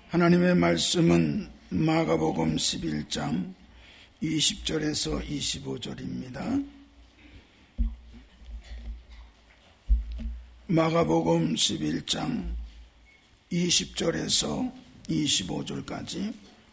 하나님의 말씀은 마가복음 11장 20절에서 25절입니다. 마가복음 11장 20절에서 25절까지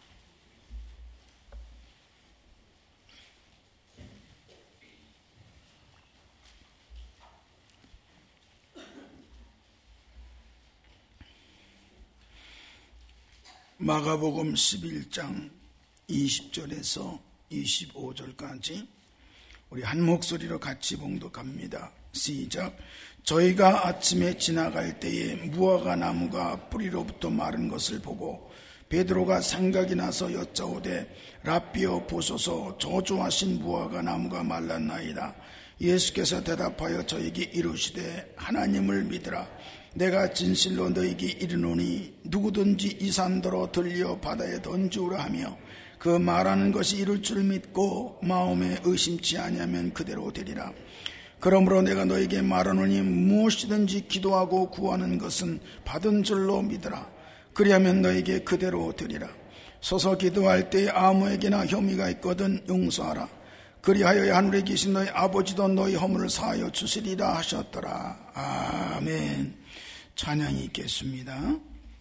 마가복음 11장 20절에서 25절까지 우리 한 목소리로 같이 봉독합니다. 시작. 저희가 아침에 지나갈 때에 무화과 나무가 뿌리로부터 마른 것을 보고 베드로가 생각이 나서 여짜오되 라삐여 보소서 저주하신 무화과 나무가 말랐나이다. 예수께서 대답하여 저에게 이르시되 하나님을 믿으라. 내가 진실로 너에게 이르노니 누구든지 이 산더러 들려 바다에 던지우라 하며 그 말하는 것이 이룰 줄 믿고 마음에 의심치 아니하면 그대로 되리라. 그러므로 내가 너에게 말하노니 무엇이든지 기도하고 구하는 것은 받은 줄로 믿으라. 그리하면 너에게 그대로 되리라. 서서 기도할 때 아무에게나 혐의가 있거든 용서하라. 그리하여 하늘에 계신 너희 아버지도 너희 허물을 사하여 주시리라 하셨더라. 아멘. 찬양이 있겠습니다.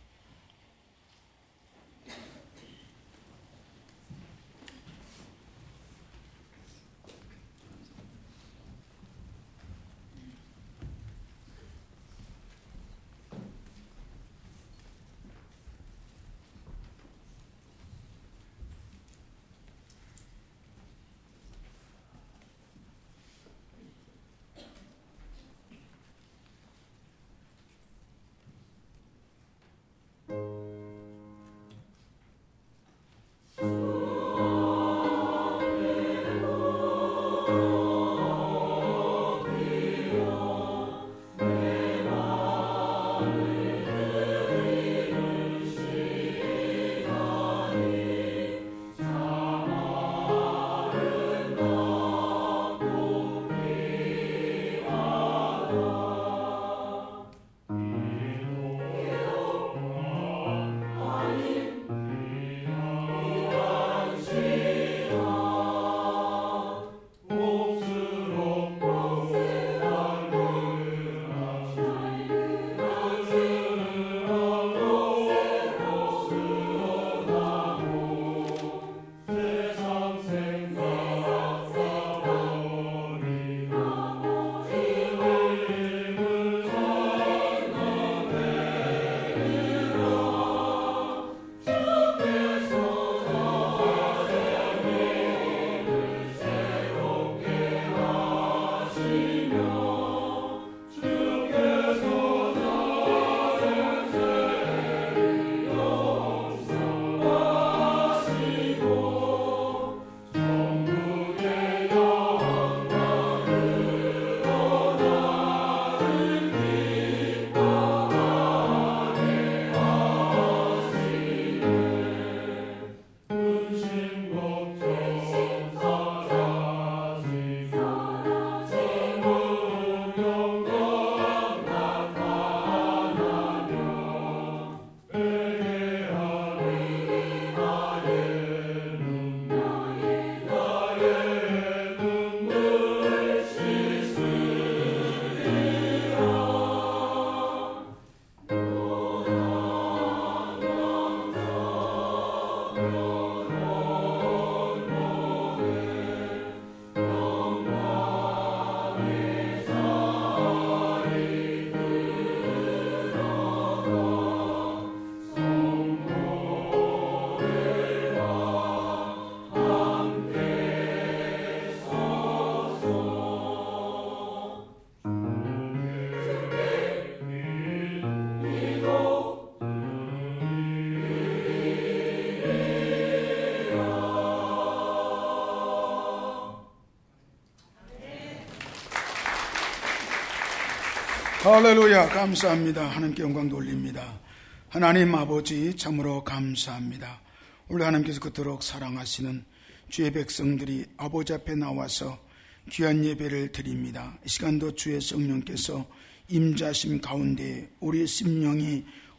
할렐루야. 감사합니다. 하나님께 영광 돌립니다. 하나님 아버지 참으로 감사합니다. 우리 하나님께서 그토록 사랑하시는 주의 백성들이 아버지 앞에 나와서 귀한 예배를 드립니다. 이 시간도 주의 성령께서 임자심 가운데 우리 심령이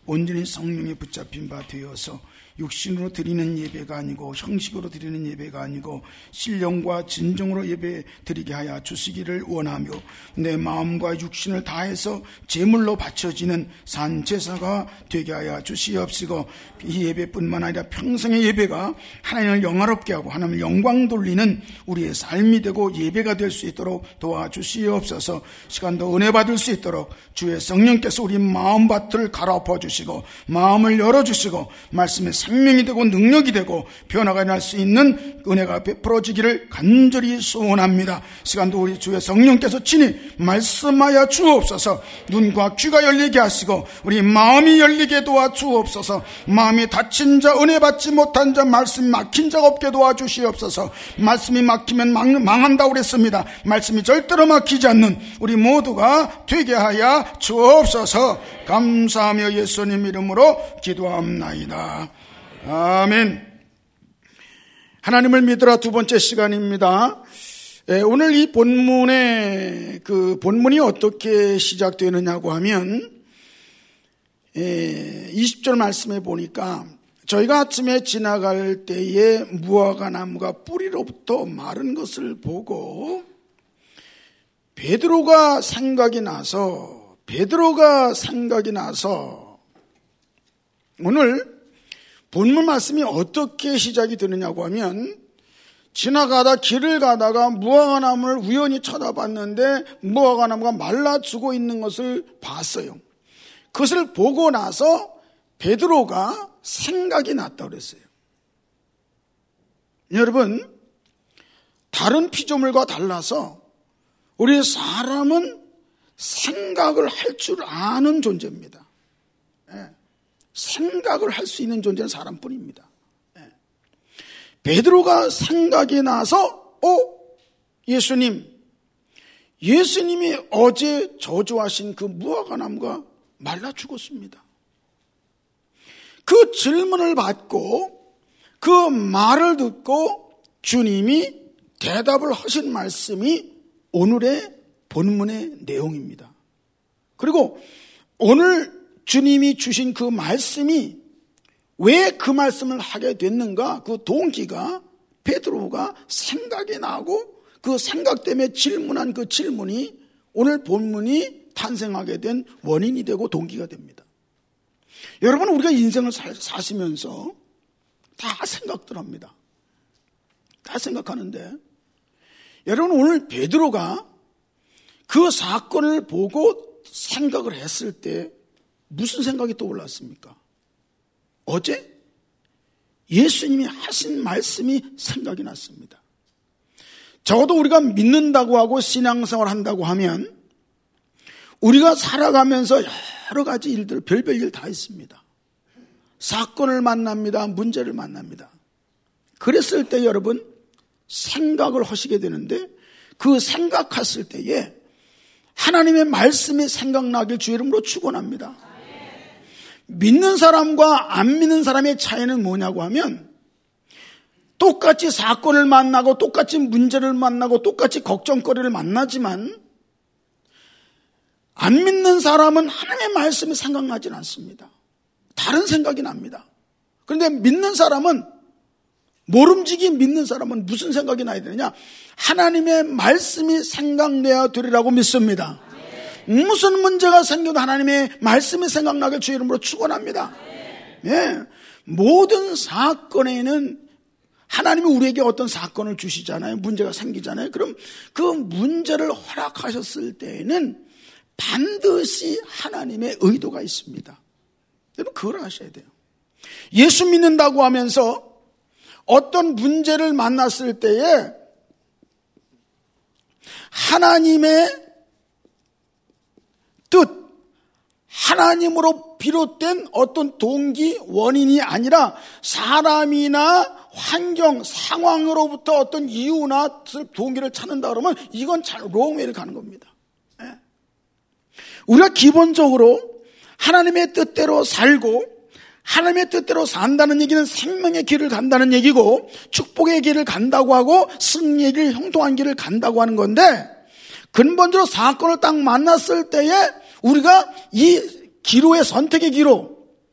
온전히 성령에 붙잡힌 바 되어서 육신으로 드리는 예배가 아니고 형식으로 드리는 예배가 아니고 신령과 진정으로 예배 드리게 하여 주시기를 원하며 내 마음과 육신을 다해서 제물로 바쳐지는 산제사가 되게 하여 주시옵시고 이 예배뿐만 아니라 평생의 예배가 하나님을 영화롭게 하고 하나님을 영광 돌리는 우리의 삶이 되고 예배가 될 수 있도록 도와주시옵소서. 시간도 은혜 받을 수 있도록 주의 성령께서 우리 마음밭을 갈아엎어 주시고 마음을 열어주시고 말씀의 생명이 되고 능력이 되고 변화가 날 수 있는 은혜가 베풀어지기를 간절히 소원합니다. 시간도 우리 주의 성령께서 친히 말씀하여 주옵소서. 눈과 귀가 열리게 하시고 우리 마음이 열리게 도와주옵소서. 마음이 닫힌 자, 은혜 받지 못한 자, 말씀이 막힌 자가 없게 도와주시옵소서. 말씀이 막히면 망한다고 그랬습니다. 말씀이 절대로 막히지 않는 우리 모두가 되게 하여 주옵소서. 감사하며 예수님 이름으로 기도합나이다. 아멘. 하나님을 믿으라 두 번째 시간입니다. 오늘 이 본문의 본문이 어떻게 시작되느냐고 하면 20절 말씀에 보니까 저희가 아침에 지나갈 때에 무화과 나무가 뿌리로부터 마른 것을 보고 베드로가 생각이 나서 오늘 본문 말씀이 어떻게 시작이 되느냐고 하면 길을 가다가 무화과 나무를 우연히 쳐다봤는데 무화과 나무가 말라 죽어 있는 것을 봤어요. 그것을 보고 나서 베드로가 생각이 났다고 그랬어요. 여러분, 다른 피조물과 달라서 우리 사람은 생각을 할 줄 아는 존재입니다. 생각을 할 수 있는 존재는 사람뿐입니다. 베드로가 생각이 나서 예수님이 어제 저주하신 그 무화과 나무가 말라 죽었습니다. 그 질문을 받고 그 말을 듣고 주님이 대답을 하신 말씀이 오늘의 본문의 내용입니다. 그리고 오늘 주님이 주신 그 말씀이 왜 그 말씀을 하게 됐는가? 그 동기가 베드로가 생각이 나고 그 생각 때문에 질문한 그 질문이 오늘 본문이 탄생하게 된 원인이 되고 동기가 됩니다. 여러분, 우리가 인생을 사시면서 다 생각들 합니다. 다 생각하는데 여러분, 오늘 베드로가 그 사건을 보고 생각을 했을 때 무슨 생각이 떠올랐습니까? 어제 예수님이 하신 말씀이 생각이 났습니다. 적어도 우리가 믿는다고 하고 신앙생활 한다고 하면 우리가 살아가면서 여러 가지 일들, 별별 일 다 있습니다. 사건을 만납니다. 문제를 만납니다. 그랬을 때 여러분 생각을 하시게 되는데 그 생각했을 때에 하나님의 말씀이 생각나길 주의 이름으로 축원합니다. 믿는 사람과 안 믿는 사람의 차이는 뭐냐고 하면 똑같이 사건을 만나고 똑같이 문제를 만나고 똑같이 걱정거리를 만나지만 안 믿는 사람은 하나님의 말씀이 생각나지 않습니다. 다른 생각이 납니다. 그런데 믿는 사람은 모름지기 믿는 사람은 무슨 생각이 나야 되느냐? 하나님의 말씀이 생각내야 되리라고 믿습니다. 무슨 문제가 생겨도 하나님의 말씀이 생각나게 주의 이름으로 축원합니다. 예, 모든 사건에는 하나님이 우리에게 어떤 사건을 주시잖아요. 문제가 생기잖아요. 그럼 그 문제를 허락하셨을 때에는 반드시 하나님의 의도가 있습니다. 여러분, 그걸 아셔야 돼요. 예수 믿는다고 하면서 어떤 문제를 만났을 때에 하나님의 뜻, 하나님으로 비롯된 어떤 동기, 원인이 아니라 사람이나 환경, 상황으로부터 어떤 이유나 동기를 찾는다 그러면 이건 롱웨이를 가는 겁니다. 우리가 기본적으로 하나님의 뜻대로 살고 하나님의 뜻대로 산다는 얘기는 생명의 길을 간다는 얘기고 축복의 길을 간다고 하고 승리의 길, 형통한 길을 간다고 하는 건데 근본적으로 사건을 딱 만났을 때에 우리가 이 기로의 선택의 기로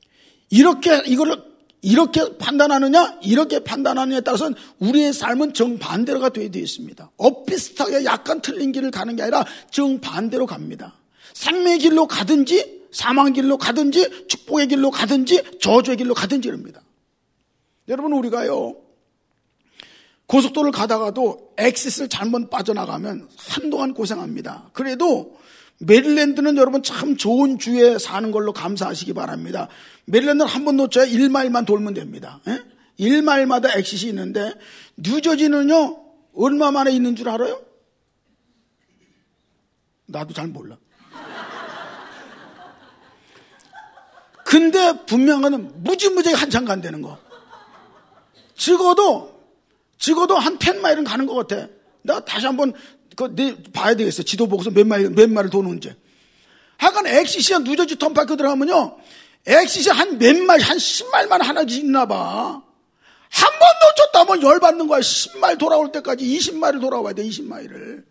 이렇게 판단하느냐, 이렇게 판단하느냐에 따라서는 우리의 삶은 정반대로가 되어 있습니다. 엇비슷하게 약간 틀린 길을 가는 게 아니라 정반대로 갑니다. 생명의 길로 가든지, 사망의 길로 가든지, 축복의 길로 가든지, 저주의 길로 가든지 그럽니다. 여러분, 우리가요, 고속도로를 가다가도 엑싯을 잘못 빠져나가면 한동안 고생합니다. 그래도 메릴랜드는 여러분 참 좋은 주에 사는 걸로 감사하시기 바랍니다. 메릴랜드는 한 번 놓쳐야 1마일만 돌면 됩니다. 1마일마다 엑싯이 있는데 뉴저지는요 얼마 만에 있는 줄 알아요? 나도 잘 몰라. 근데 분명한 무지무지하게 한참 간다는 거. 적어도 한 10마일은 가는 것 같아. 나 다시 한번 봐야 되겠어. 지도 보고서 몇 마일을 도는지. 하여간 엑싯이 뉴저지 턴파크 들어가면요, 엑싯이 한 10마일만 하나씩 있나 봐. 한 번 놓쳤다면 열받는 거야. 10마일 돌아올 때까지 20마일을 돌아와야 돼. 20마일을.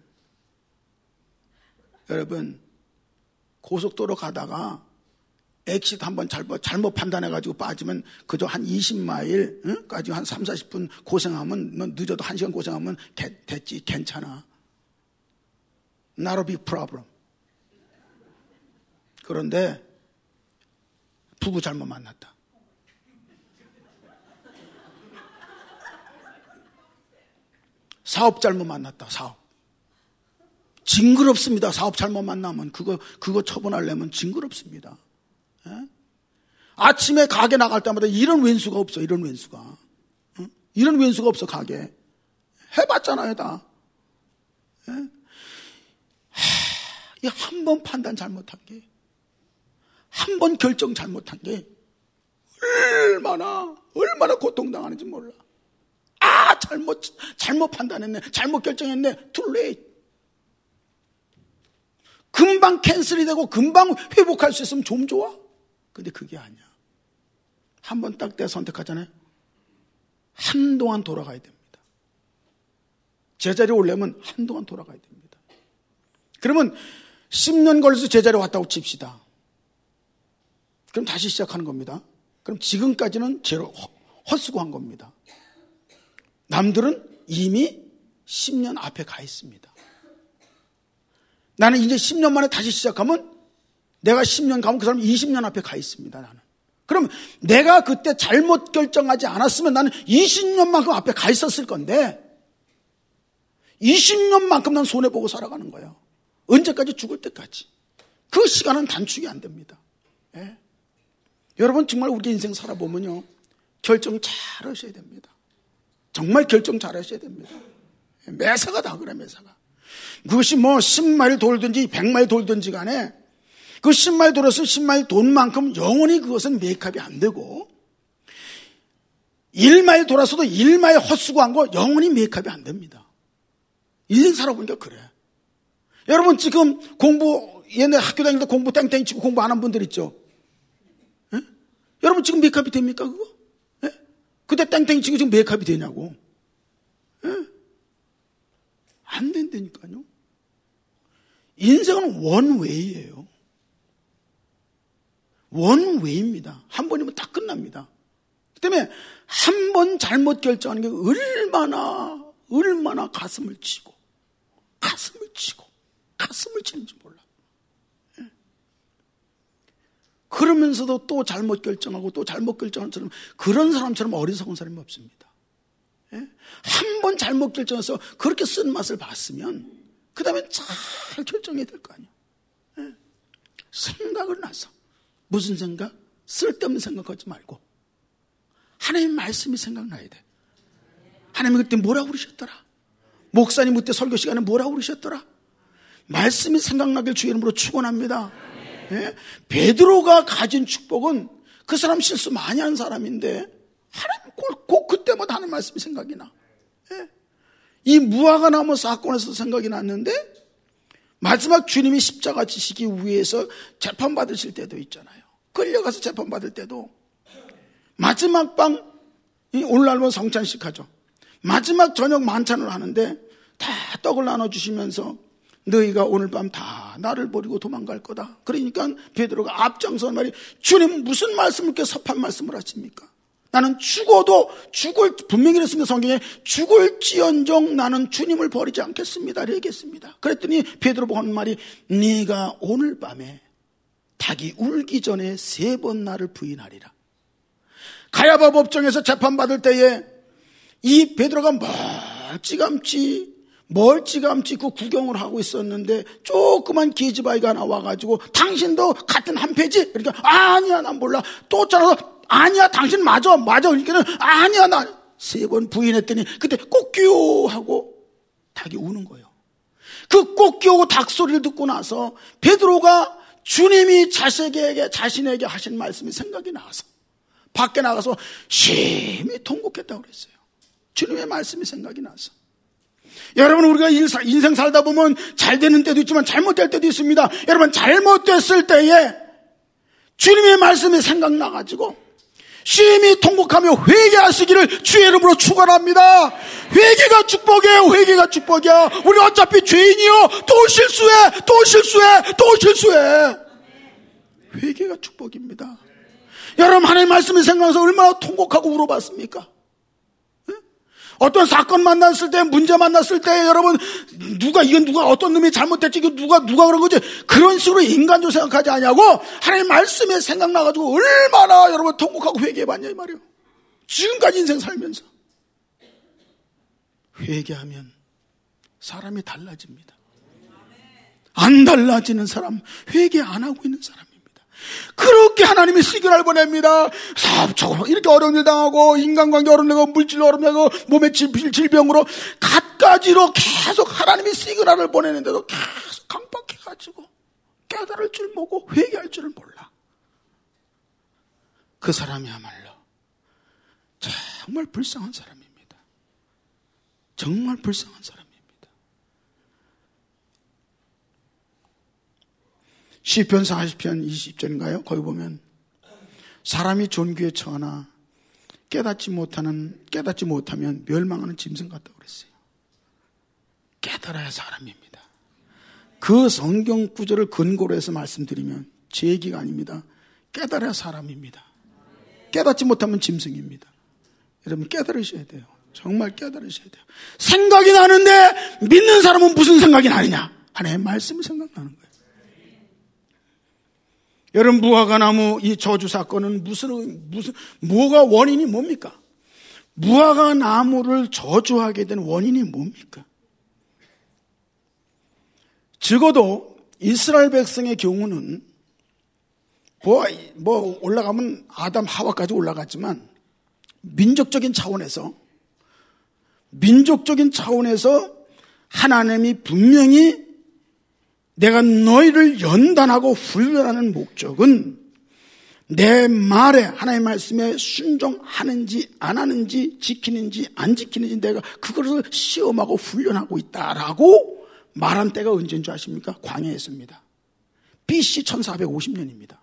여러분, 고속도로 가다가 엑싯 한번 잘못 판단해가지고 빠지면 그저 한 20마일까지 한 3, 40분 고생하면, 너 늦어도 1시간 고생하면 됐지, 괜찮아. Not a big problem. 그런데 부부 잘못 만났다. 사업 잘못 만났다. 사업. 징그럽습니다. 사업 잘못 만나면 그거 처분하려면 징그럽습니다. 예? 아침에 가게 나갈 때마다 이런 왼수가 없어. 이런 왼수가. 응? 이런 왼수가 없어. 가게 해봤잖아요 다. 예? 한 번 판단 잘못한 게, 한 번 결정 잘못한 게 얼마나 고통당하는지 몰라. 잘못 판단했네, 잘못 결정했네. Too late. 금방 캔슬이 되고 금방 회복할 수 있으면 좀 좋아. 근데 그게 아니야. 한 번 딱 때 선택하잖아요. 한동안 돌아가야 됩니다. 제자리에 오려면 한동안 돌아가야 됩니다. 그러면 10년 걸려서 제자리에 왔다고 칩시다. 그럼 다시 시작하는 겁니다. 그럼 지금까지는 제로 헛수고한 겁니다. 남들은 이미 10년 앞에 가 있습니다. 나는 이제 10년 만에 다시 시작하면 내가 10년 가면 그 사람 20년 앞에 가 있습니다. 나는. 그럼 내가 그때 잘못 결정하지 않았으면 나는 20년만큼 앞에 가 있었을 건데 20년만큼 난 손해보고 살아가는 거예요. 언제까지? 죽을 때까지. 그 시간은 단축이 안 됩니다. 예? 여러분 정말 우리 인생 살아보면요, 결정 잘 하셔야 됩니다. 정말 결정 잘 하셔야 됩니다. 매사가 다 그래. 매사가. 그것이 뭐 10마일 돌든지 100마일 돌든지 간에 그 10마일 돌아서 10마일 돈 만큼 영원히 그것은 메이크업이 안 되고, 1마일 돌아서도 1마일 헛수고한 거 영원히 메이크업이 안 됩니다. 인생 살아보니까 그래. 여러분 지금 옛날 학교 다닐 때 공부 땡땡 치고 공부 안 한 분들 있죠? 예? 여러분 지금 메이크업이 됩니까 그거? 예? 그때 땡땡 치고 지금 메이크업이 되냐고. 예? 안 된다니까요. 인생은 원웨이예요. 원웨이입니다. 한 번이면 딱 끝납니다. 그 때문에 한 번 잘못 결정하는 게 얼마나 가슴을 치고 가슴을 치는지 몰라. 예. 그러면서도 또 잘못 결정하고 또 잘못 결정하는 사람, 그런 사람처럼 어리석은 사람이 없습니다. 예? 한 번 잘못 결정해서 그렇게 쓴 맛을 봤으면 그 다음에 잘 결정해야 될 거 아니에요. 예? 생각을 나서. 무슨 생각? 쓸데없는 생각하지 말고 하나님 말씀이 생각나야 돼. 하나님이 그때 뭐라고 그러셨더라? 목사님 그때 설교 시간에 뭐라고 그러셨더라? 말씀이 생각나길 주의 이름으로 축원합니다. 예? 베드로가 가진 축복은 그 사람 실수 많이 한 사람인데 하나님 꼭 그때마다 하는 말씀이 생각이 나. 예? 이 무화과 나무 사건에서 생각이 났는데 마지막 주님이 십자가 지시기 위해서 재판받으실 때도 있잖아요. 끌려가서 재판받을 때도 마지막 밤, 오늘날은 성찬식 하죠. 마지막 저녁 만찬을 하는데 다 떡을 나눠주시면서 너희가 오늘 밤 다 나를 버리고 도망갈 거다. 그러니까 베드로가 앞장서 말이, 주님 무슨 말씀을 이렇게 섭한 말씀을 하십니까? 나는 죽어도 분명히 그랬습니다. 성경에 죽을지언정 나는 주님을 버리지 않겠습니다. 얘기했습니다. 그랬더니 베드로 보고 하는 말이, 네가 오늘 밤에 닭이 울기 전에 3번 나를 부인하리라. 가야바 법정에서 재판받을 때에 이 베드로가 멀찌감치 그 구경을 하고 있었는데 조그만 계집아이가 나와가지고, 당신도 같은 한패지? 그러니까 아니야 난 몰라. 또 잘라서 아니야 당신 맞아. 그러니까는 아니야 나 3번 부인했더니 그때 꼬끼요 하고 닭이 우는 거예요. 그 꼬끼오고 닭 소리를 듣고 나서 베드로가 주님이 자신에게 하신 말씀이 생각이 나서 밖에 나가서 심히 통곡했다고 그랬어요. 주님의 말씀이 생각이 나서. 여러분, 우리가 인생 살다 보면 잘 되는 때도 있지만 잘못될 때도 있습니다. 여러분, 잘못됐을 때에 주님의 말씀이 생각나가지고 심히 통곡하며 회개하시기를 주의 이름으로 축원합니다. 회개가 축복이에요. 회개가 축복이야. 우리 어차피 죄인이요. 또 실수해. 회개가 축복입니다. 여러분, 하나님의 말씀이 생각나서 얼마나 통곡하고 울어봤습니까? 어떤 사건 만났을 때, 문제 만났을 때, 여러분, 누가 어떤 놈이 잘못됐지, 누가 그런 거지, 그런 식으로 인간적으로 생각하지 않냐고, 하나님 말씀에 생각나가지고 얼마나 여러분 통곡하고 회개해봤냐, 이 말이에요. 지금까지 인생 살면서. 회개하면 사람이 달라집니다. 안 달라지는 사람, 회개 안 하고 있는 사람입니다. 그렇게 하나님이 시그널 보냅니다. 사업적으로 이렇게 어려운 일 당하고, 인간관계 어렵고, 물질 어렵고, 몸의 질병으로 갖가지로 계속 하나님이 시그널을 보내는데도 계속 강박해가지고 깨달을 줄 모르고 회개할 줄을 몰라. 그 사람이야말로 정말 불쌍한 사람입니다. 정말 불쌍한 사람입니다. 시편 40편 20절인가요? 거기 보면 사람이 존귀에 처하나 깨닫지 못하면 멸망하는 짐승 같다고 그랬어요. 깨달아야 사람입니다. 그 성경 구절을 근거로 해서 말씀드리면 제 얘기가 아닙니다. 깨달아야 사람입니다. 깨닫지 못하면 짐승입니다. 여러분, 깨달으셔야 돼요. 정말 깨달으셔야 돼요. 생각이 나는데 믿는 사람은 무슨 생각이 나느냐? 하나님의 말씀이 생각나는 거예요. 여러분, 무화과나무 이 저주 사건은 뭐가 원인이 뭡니까? 무화과나무를 저주하게 된 원인이 뭡니까? 적어도 이스라엘 백성의 경우는 올라가면 아담 하와까지 올라갔지만 민족적인 차원에서 하나님이 분명히 내가 너희를 연단하고 훈련하는 목적은 내 말에, 하나님의 말씀에 순종하는지 안 하는지, 지키는지 안 지키는지 내가 그것을 시험하고 훈련하고 있다라고 말한 때가 언제인 줄 아십니까? 광야였습니다. BC 1450년입니다.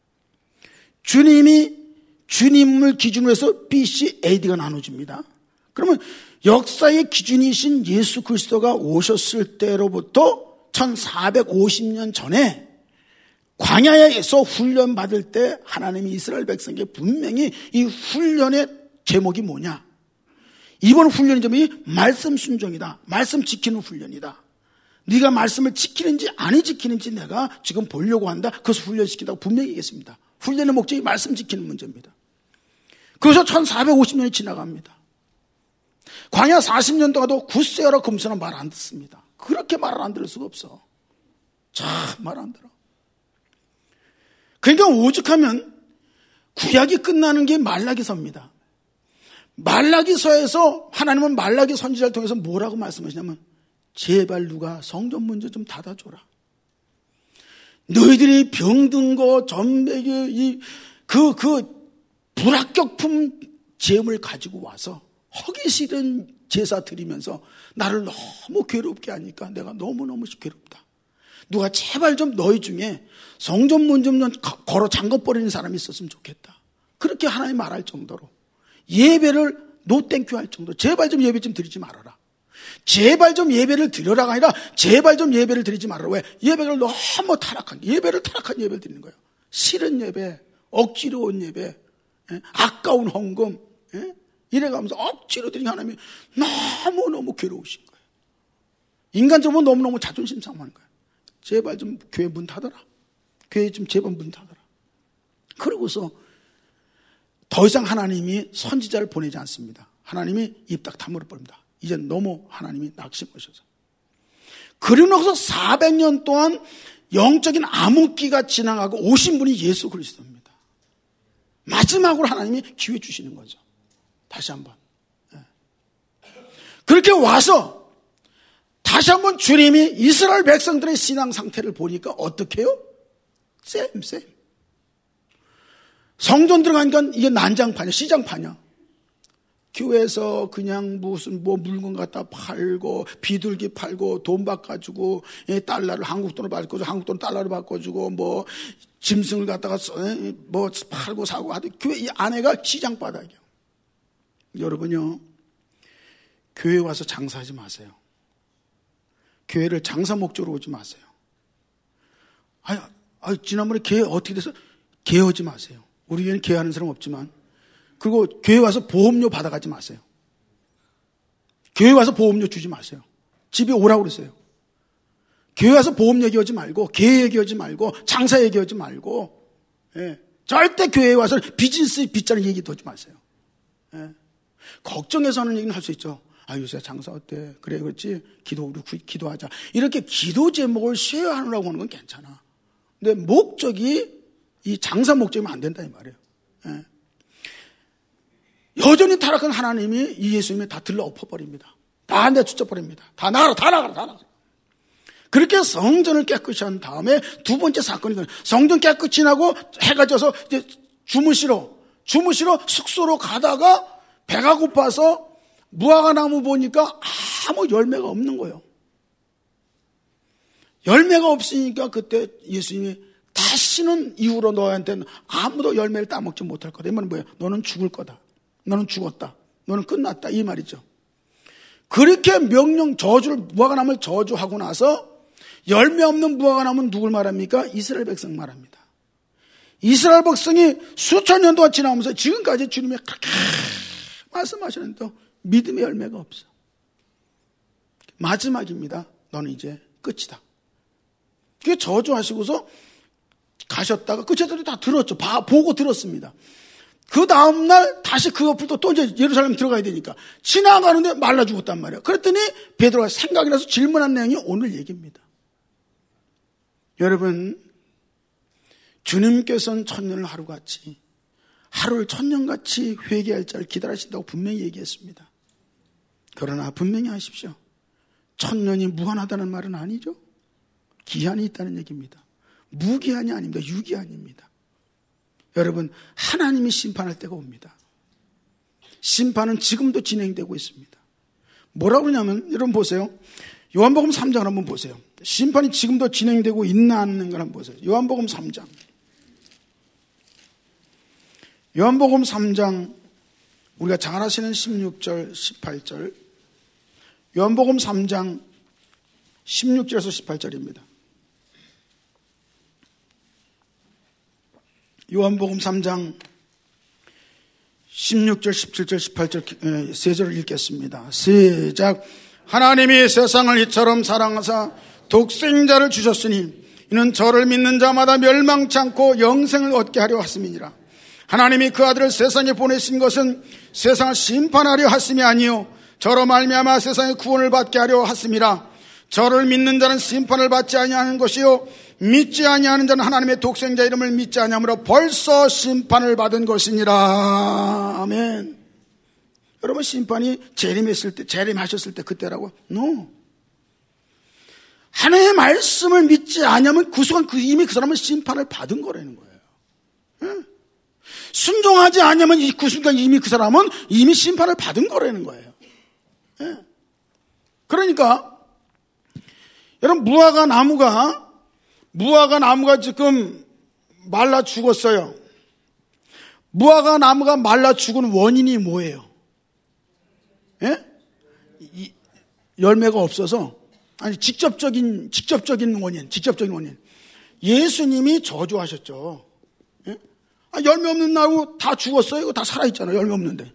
주님을 기준으로 해서 BC AD가 나눠집니다. 그러면 역사의 기준이신 예수 그리스도가 오셨을 때로부터 1450년 전에 광야에서 훈련 받을 때 하나님이 이스라엘 백성에게 분명히 이 훈련의 제목이 뭐냐? 이번 훈련의 제목이 말씀 순종이다. 말씀 지키는 훈련이다. 네가 말씀을 지키는지 안 지키는지 내가 지금 보려고 한다. 그것을 훈련시킨다고 분명히 얘기했습니다. 훈련의 목적이 말씀 지키는 문제입니다. 그래서 1450년이 지나갑니다. 광야 40년 동안도 굳세어라 금수나 말 안 듣습니다. 그렇게 말을 안 들을 수가 없어. 참 말 안 들어. 그러니까 오죽하면 구약이 끝나는 게 말라기서입니다. 말라기서에서 하나님은 말라기 선지자를 통해서 뭐라고 말씀하시냐면, 제발 누가 성전 문제 좀 닫아줘라. 너희들이 병든 거, 전배기, 그 불합격품 제물 가지고 와서 허기 싫은 제사 드리면서 나를 너무 괴롭게 하니까 내가 너무너무 괴롭다. 누가 제발 좀 너희 중에 성전 문 좀 걸어 잠궈버리는 사람이 있었으면 좋겠다. 그렇게 하나님 말할 정도로 예배를 노땡큐 할 정도로 제발 좀 예배 좀 드리지 말아라. 제발 좀 예배를 드려라가 아니라 제발 좀 예배를 드리지 말라고. 왜? 예배를 너무 타락한 예배를 드리는 거예요. 싫은 예배, 억지로 온 예배, 아까운 헌금, 이래가면서 억지로 드린 하나님이 너무너무 괴로우신 거예요. 인간적으로 너무너무 자존심 상하는 거예요. 제발 좀 교회 문 닫아라. 교회 좀 제발 문 닫아라. 그러고서 더 이상 하나님이 선지자를 보내지 않습니다. 하나님이 입 딱 다물어 버립니다. 이제 너무 하나님이 낙심하셔서. 그리고 나서 400년 동안 영적인 암흑기가 지나가고 오신 분이 예수 그리스도입니다. 마지막으로 하나님이 기회 주시는 거죠. 다시 한번. 그렇게 와서 다시 한번 주님이 이스라엘 백성들의 신앙 상태를 보니까 어떻게 해요? 쌤. 성전 들어가니까 이게 난장판이야, 시장판이야. 교회에서 그냥 무슨 물건 갖다 팔고 비둘기 팔고 돈 바꿔주고 달러를 한국 돈으로 바꿔주고 한국 돈 달러로 바꿔주고 짐승을 갖다가 팔고 사고 하듯 교회 이 안에가 시장 바닥이야. 여러분요, 교회 와서 장사하지 마세요. 교회를 장사 목적으로 오지 마세요. 지난번에 교회 어떻게 돼서 개하지 마세요. 우리 교회는 개하는 사람 없지만. 그리고 교회 와서 보험료 받아가지 마세요. 교회 와서 보험료 주지 마세요. 집에 오라고 그러세요. 교회 와서 보험 얘기하지 말고, 개 얘기하지 말고, 장사 얘기하지 말고, 절대 교회에 와서 비즈니스 빚자는 얘기도 하지 마세요. 걱정해서 하는 얘기는 할 수 있죠. 요새 장사 어때? 그래, 그렇지? 우리 기도하자. 이렇게 기도 제목을 쉐어하느라고 하는 건 괜찮아. 근데 목적이, 이 장사 목적이면 안 된다, 이 말이에요. 여전히 타락한 하나님이 이 예수님이 다 들러 엎어버립니다. 다 내쫓아버립니다. 다 나가라. 그렇게 성전을 깨끗이 한 다음에 두 번째 사건이 성전 깨끗이 나고 해가 져서 이제 주무시러 숙소로 가다가 배가 고파서 무화과 나무 보니까 아무 열매가 없는 거예요. 열매가 없으니까 그때 예수님이 다시는 이후로 너한테는 아무도 열매를 따먹지 못할 거다. 이 말은 뭐예요? 너는 죽을 거다. 너는 죽었다. 너는 끝났다. 이 말이죠. 그렇게 무화과 나무를 저주하고 나서 열매 없는 무화과 나무는 누굴 말합니까? 이스라엘 백성 말합니다. 이스라엘 백성이 수천 년 동안 지나면서 지금까지 주님이 그렇게 말씀하시는데 믿음의 열매가 없어. 마지막입니다. 너는 이제 끝이다. 그게 저주하시고서 가셨다가 그 제자들이 다 들었죠. 보고 들었습니다. 그 다음날 다시 그 옆으로 또 이제 예루살렘 들어가야 되니까 지나가는데 말라 죽었단 말이에요. 그랬더니 베드로가 생각이 나서 질문한 내용이 오늘 얘기입니다. 여러분, 주님께서는 천년을 하루같이, 하루를 천년같이 회개할 자를 기다리신다고 분명히 얘기했습니다. 그러나 분명히 하십시오. 천년이 무한하다는 말은 아니죠. 기한이 있다는 얘기입니다. 무기한이 아닙니다. 유기한입니다. 여러분, 하나님이 심판할 때가 옵니다. 심판은 지금도 진행되고 있습니다. 뭐라고 그러냐면, 여러분 보세요. 요한복음 3장을 한번 보세요. 심판이 지금도 진행되고 있나 않는 걸 한번 보세요. 요한복음 3장. 요한복음 3장, 우리가 잘 아시는 16절, 18절. 요한복음 3장 16절에서 18절입니다. 요한복음 3장 16절, 17절, 18절 세 절을 읽겠습니다. 시작. 하나님이 세상을 이처럼 사랑하사 독생자를 주셨으니 이는 저를 믿는 자마다 멸망치 않고 영생을 얻게 하려 하심이니라. 하나님이 그 아들을 세상에 보내신 것은 세상을 심판하려 하심이 아니요 저로 말미암아 세상의 구원을 받게 하려 하심이라. 저를 믿는 자는 심판을 받지 아니하는 것이요 믿지 아니하는 자는 하나님의 독생자 이름을 믿지 아니하므로 벌써 심판을 받은 것이니라. 아멘. 여러분, 심판이 재림하셨을 때 그때라고? No. 하나님의 말씀을 믿지 아니하면 그 순간 이미 그 사람은 심판을 받은 거라는 거예요. 응? 순종하지 않으면 그 순간 이미 그 사람은 이미 심판을 받은 거라는 거예요. 응? 그러니까 여러분, 무화과 나무가 지금 말라 죽었어요. 무화과 나무가 말라 죽은 원인이 뭐예요? 예? 열매가 없어서, 아니, 직접적인 원인. 예수님이 저주하셨죠. 예? 열매 없는 나무 다 죽었어요. 이거 다 살아있잖아요. 열매 없는데.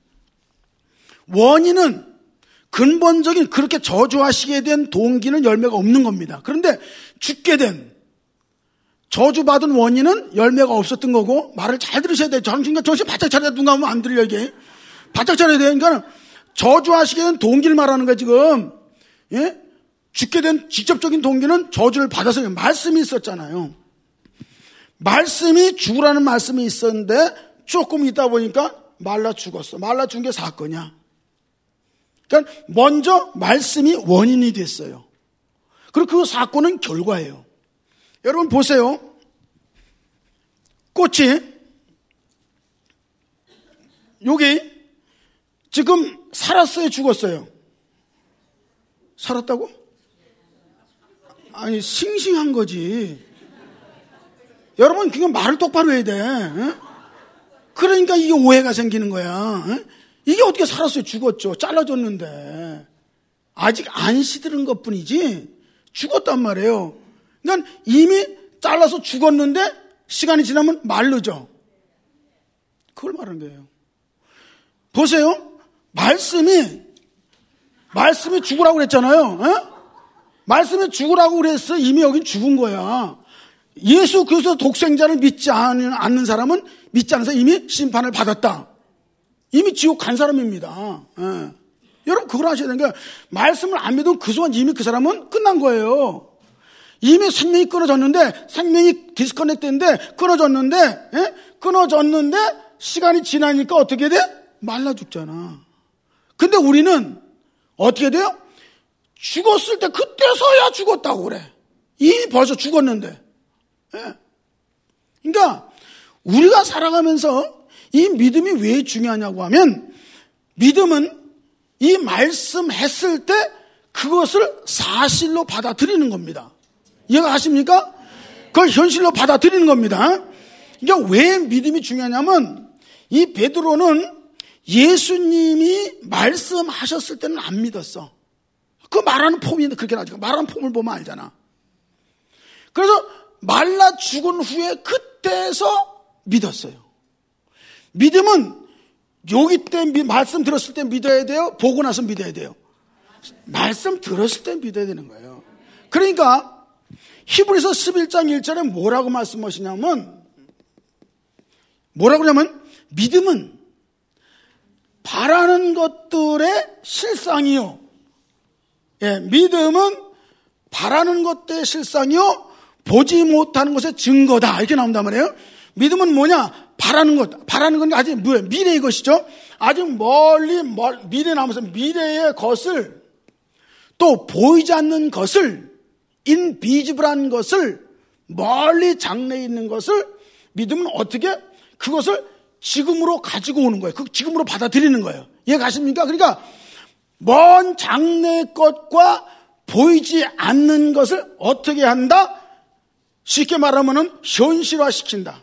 원인은 근본적인 그렇게 저주하시게 된 동기는 열매가 없는 겁니다. 그런데 죽게 된 저주받은 원인은 열매가 없었던 거고, 말을 잘 들으셔야 돼요. 정신 바짝 차려야 돼. 눈 감으면 안 들려, 이게. 바짝 차려야 돼요. 그러니까 저주하시게 된 동기를 말하는 거예요, 지금. 예? 죽게 된 직접적인 동기는 저주를 받아서 말씀이 있었잖아요. 말씀이 죽으라는 말씀이 있었는데 조금 있다 보니까 말라 죽었어. 말라 죽은 게 사건이야. 그러니까 먼저 말씀이 원인이 됐어요. 그리고 그 사건은 결과예요. 여러분 보세요. 꽃이 여기 지금 살았어요, 죽었어요? 살았다고? 아니, 싱싱한 거지. 여러분, 그건 말을 똑바로 해야 돼. 에? 그러니까 이게 오해가 생기는 거야. 에? 이게 어떻게 살았어요? 죽었죠. 잘라줬는데. 아직 안 시드른 것 뿐이지 죽었단 말이에요. 그러니까 이미 잘라서 죽었는데 시간이 지나면 마르죠. 그걸 말하는 거예요. 보세요. 말씀이 죽으라고 그랬잖아요. 에? 말씀이 죽으라고 그랬어. 이미 여긴 죽은 거야. 예수 그리스도 독생자를 믿지 않는 사람은, 믿지 않는 사람은 이미 심판을 받았다. 이미 지옥 간 사람입니다. 예. 여러분 그걸 하셔야 되는 거예요. 말씀을 안 믿으면 그 순간 이미 그 사람은 끝난 거예요. 이미 생명이 끊어졌는데, 생명이 디스커넥트인데 끊어졌는데, 예? 끊어졌는데 시간이 지나니까 어떻게 돼? 말라 죽잖아. 근데 우리는 어떻게 돼요? 죽었을 때 그때서야 죽었다고 그래. 이미 벌써 죽었는데. 예. 그러니까 우리가 살아가면서 이 믿음이 왜 중요하냐고 하면, 믿음은 이 말씀했을 때 그것을 사실로 받아들이는 겁니다. 이해가 가십니까? 그걸 현실로 받아들이는 겁니다. 그러니까 왜 믿음이 중요하냐면, 이 베드로는 예수님이 말씀하셨을 때는 안 믿었어. 그 말하는 폼이 그렇게 나죠. 말하는 폼을 보면 알잖아. 그래서 말라 죽은 후에 그때서 믿었어요. 믿음은 여기 때 말씀 들었을 때 믿어야 돼요? 보고 나서 믿어야 돼요? 말씀 들었을 때 믿어야 되는 거예요. 그러니까 히브리서 11장 1절에 뭐라고 말씀하시냐면, 뭐라고 하냐면, 믿음은 바라는 것들의 실상이요. 예, 믿음은 바라는 것들의 실상이요, 보지 못하는 것의 증거다. 이렇게 나온단 말이에요. 믿음은 뭐냐? 바라는 것. 바라는 건 아직 미래의 것이죠. 아주 멀리 미래에 나오면서 미래의 것을, 또 보이지 않는 것을, 인비지블한 것을, 멀리 장래에 있는 것을, 믿음은 어떻게 그것을 지금으로 가지고 오는 거예요. 그 지금으로 받아들이는 거예요. 이해 가십니까? 그러니까 먼 장래 것과 보이지 않는 것을 어떻게 한다? 쉽게 말하면은 현실화시킨다.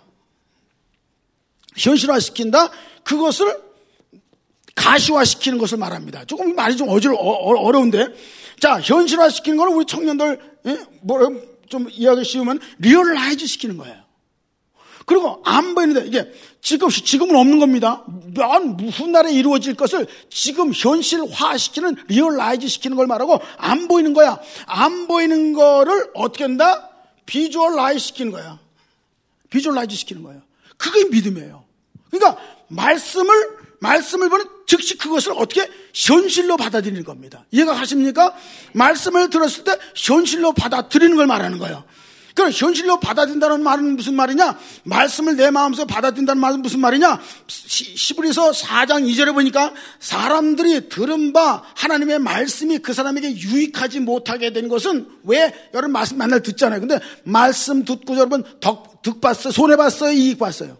현실화시킨다. 그것을 가시화시키는 것을 말합니다. 조금 말이 좀 어려운데, 자, 현실화시키는 거는 우리 청년들 좀 이해하기 쉬우면 리얼라이즈 시키는 거예요. 그리고 안 보이는데, 이게 지금은 없는 겁니다. 먼 훗날에 이루어질 것을 지금 현실화시키는, 리얼라이즈 시키는 걸 말하고, 안 보이는 거야. 안 보이는 거를 어떻게 한다? 비주얼라이즈 시키는 거야. 비주얼라이즈 시키는 거예요. 그게 믿음이에요. 그러니까 말씀을 보는 즉시 그것을 어떻게 현실로 받아들이는 겁니다. 이해가 가십니까? 말씀을 들었을 때 현실로 받아들이는 걸 말하는 거예요. 그럼 현실로 받아들인다는 말은 무슨 말이냐? 말씀을 내 마음속에 받아들인다는 말은 무슨 말이냐? 히브리서 4장 2절에 보니까 사람들이 들은 바 하나님의 말씀이 그 사람에게 유익하지 못하게 된 것은, 왜? 여러분 말씀 맨날 듣잖아요. 근데 말씀 듣고 여러분 득 봤어요? 손해 봤어요? 이익 봤어요?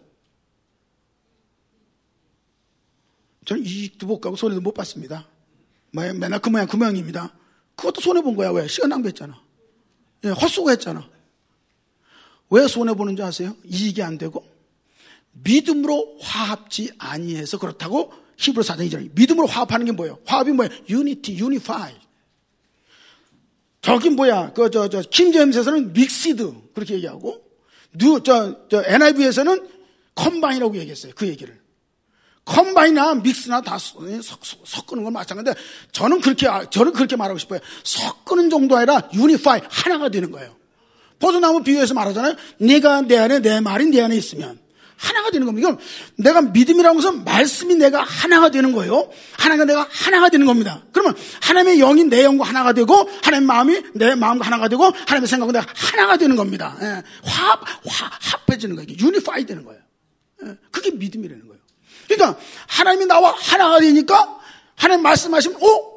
저는 이익도 못 가고 손해도 못 봤습니다. 맨날 그 모양입니다. 그것도 손해 본 거야. 왜? 시간 낭비했잖아. 예, 헛수고했잖아. 왜 손해보는지 아세요? 이익이 안 되고 믿음으로 화합지 아니해서 그렇다고. 히브리서 4장 2절. 믿음으로 화합하는 게 뭐예요? 화합이 뭐예요? unify. 저기 뭐야, 킹제임스에서는 믹시드 그렇게 얘기하고, NIV에서는 컴바인이라고 얘기했어요. 그 얘기를. 컴바인이나 믹스나 다 섞는 건 마찬가지인데, 저는 그렇게 말하고 싶어요. 섞는 정도 아니라 유니파이, 하나가 되는 거예요. 포도나무 비유해서 말하잖아요. 네가 내 안에, 내 말이 내 안에 있으면 하나가 되는 겁니다. 이건 내가 믿음이라고 해서 말씀이 내가 하나가 되는 거예요. 하나가 내가 하나가 되는 겁니다. 그러면 하나님의 영이 내 영과 하나가 되고, 하나님의 마음이 내 마음과 하나가 되고, 하나님의 생각과 내가 하나가 되는 겁니다. 예. 합해지는 거예요. 유니파이 되는 거예요. 예. 그게 믿음이라는 거예요. 그러니까 하나님이 나와 하나가 되니까 하나님 말씀하시면,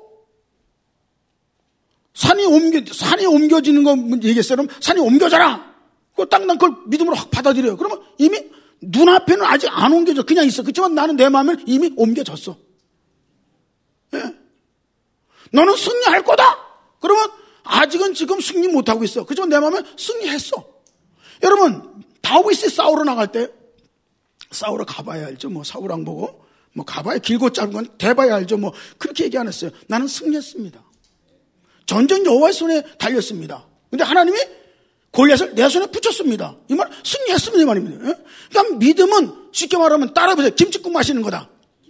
산이 옮겨지는 거 얘기했어요. 그럼 산이 옮겨져라. 땅난 그걸 믿음으로 확 받아들여요. 그러면 이미 눈앞에는 아직 안 옮겨져. 그냥 있어. 그렇지만 나는 내 마음에는 이미 옮겨졌어. 예. 너는 승리할 거다. 그러면 아직은 지금 승리 못하고 있어. 그렇지만 내 마음에 승리했어. 여러분, 다윗이 싸우러 나갈 때, 싸우러 가봐야 알죠. 사우랑 보고, 가봐야 길고 짧은 건 대봐야 알죠. 그렇게 얘기 안 했어요. 나는 승리했습니다. 전쟁 여호와의 손에 달렸습니다. 근데 하나님이 골리앗을 내 손에 붙였습니다. 이 말 승리했습니다. 이 말입니다. 예? 그러니까 믿음은 쉽게 말하면 따라해보세요. 김치국 마시는 거다.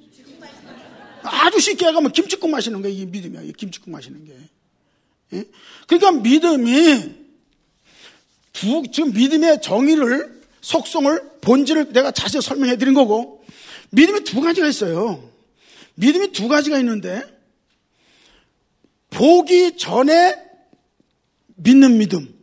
아주 쉽게 얘기하면 김치국 마시는 게 이게 믿음이야. 이게 김치국 마시는 게. 예? 그러니까 믿음이 지금 믿음의 정의를, 속성을, 본질을 내가 자세히 설명해 드린 거고, 믿음이 두 가지가 있어요. 믿음이 두 가지가 있는데, 보기 전에 믿는 믿음.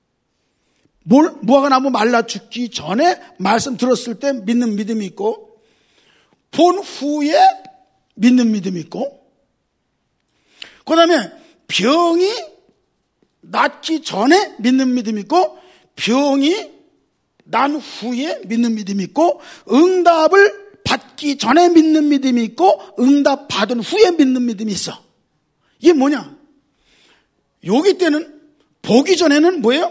무화과 나무 말라 죽기 전에 말씀 들었을 때 믿는 믿음이 있고, 본 후에 믿는 믿음이 있고, 그 다음에 병이 낫기 전에 믿는 믿음이 있고, 병이 난 후에 믿는 믿음이 있고, 응답을 받기 전에 믿는 믿음이 있고, 응답 받은 후에 믿는 믿음이 있어. 이게 뭐냐? 여기 때는 보기 전에는 뭐예요?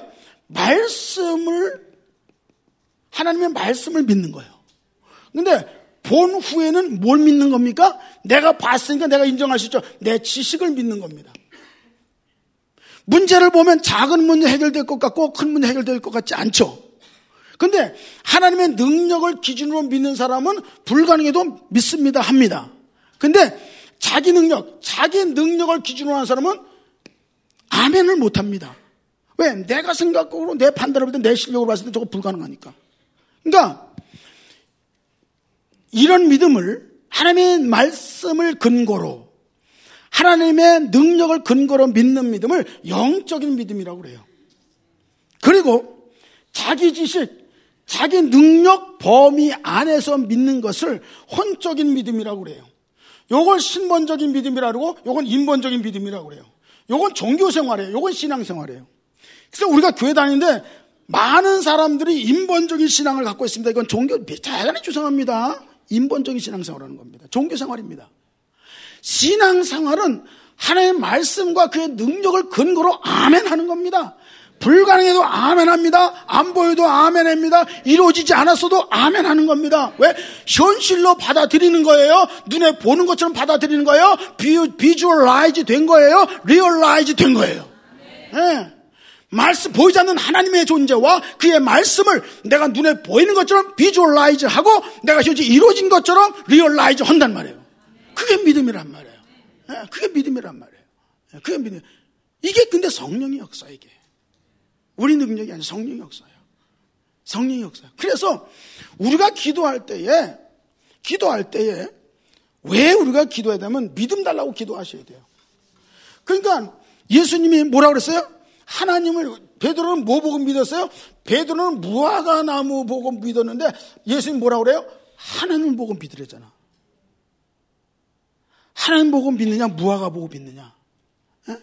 하나님의 말씀을 믿는 거예요. 근데 본 후에는 뭘 믿는 겁니까? 내가 봤으니까 내가 인정할 수 있죠. 내 지식을 믿는 겁니다. 문제를 보면 작은 문제 해결될 것 같고 큰 문제 해결될 것 같지 않죠. 근데 하나님의 능력을 기준으로 믿는 사람은 불가능해도 믿습니다 합니다. 근데 자기 능력을 기준으로 하는 사람은 아멘을 못합니다. 왜? 내가 생각으로 내 판단을 볼 때 내 실력으로 봤을 때 저거 불가능하니까. 그러니까 이런 믿음을 하나님의 말씀을 근거로, 하나님의 능력을 근거로 믿는 믿음을 영적인 믿음이라고 그래요. 그리고 자기 지식, 자기 능력 범위 안에서 믿는 것을 혼적인 믿음이라고 그래요. 요걸 신본적인 믿음이라고 그러고, 요건 인본적인 믿음이라고 그래요. 요건 종교생활이에요. 요건 신앙생활이에요. 그래서 우리가 교회 다니는데 많은 사람들이 인본적인 신앙을 갖고 있습니다. 이건 대단히 죄송합니다. 인본적인 신앙생활하는 겁니다. 종교생활입니다. 신앙생활은 하나님의 말씀과 그의 능력을 근거로 아멘하는 겁니다. 불가능해도 아멘합니다. 안 보여도 아멘합니다. 이루어지지 않았어도 아멘하는 겁니다. 왜? 현실로 받아들이는 거예요. 눈에 보는 것처럼 받아들이는 거예요. 비주얼라이즈 된 거예요. 리얼라이즈 된 거예요. 네. 말씀, 보이지 않는 하나님의 존재와 그의 말씀을 내가 눈에 보이는 것처럼 비주얼라이즈 하고 내가 현재 이루어진 것처럼 리얼라이즈 한단 말이에요. 그게 믿음이란 말이에요. 네. 그게 믿음이란 말이에요. 네. 그게 믿음. 이게 근데 성령의 역사, 이게. 우리 능력이 아니라 성령의 역사예요. 성령의 역사예요. 그래서 우리가 기도할 때에 왜 우리가 기도해야 되면 믿음 달라고 기도하셔야 돼요. 그러니까 예수님이 뭐라고 그랬어요? 베드로는 뭐 보고 믿었어요? 베드로는 무화과 나무 보고 믿었는데 예수님 뭐라고 그래요? 하나님을 보고 믿으랬잖아. 하나님 보고 믿느냐, 무화과 보고 믿느냐? 에?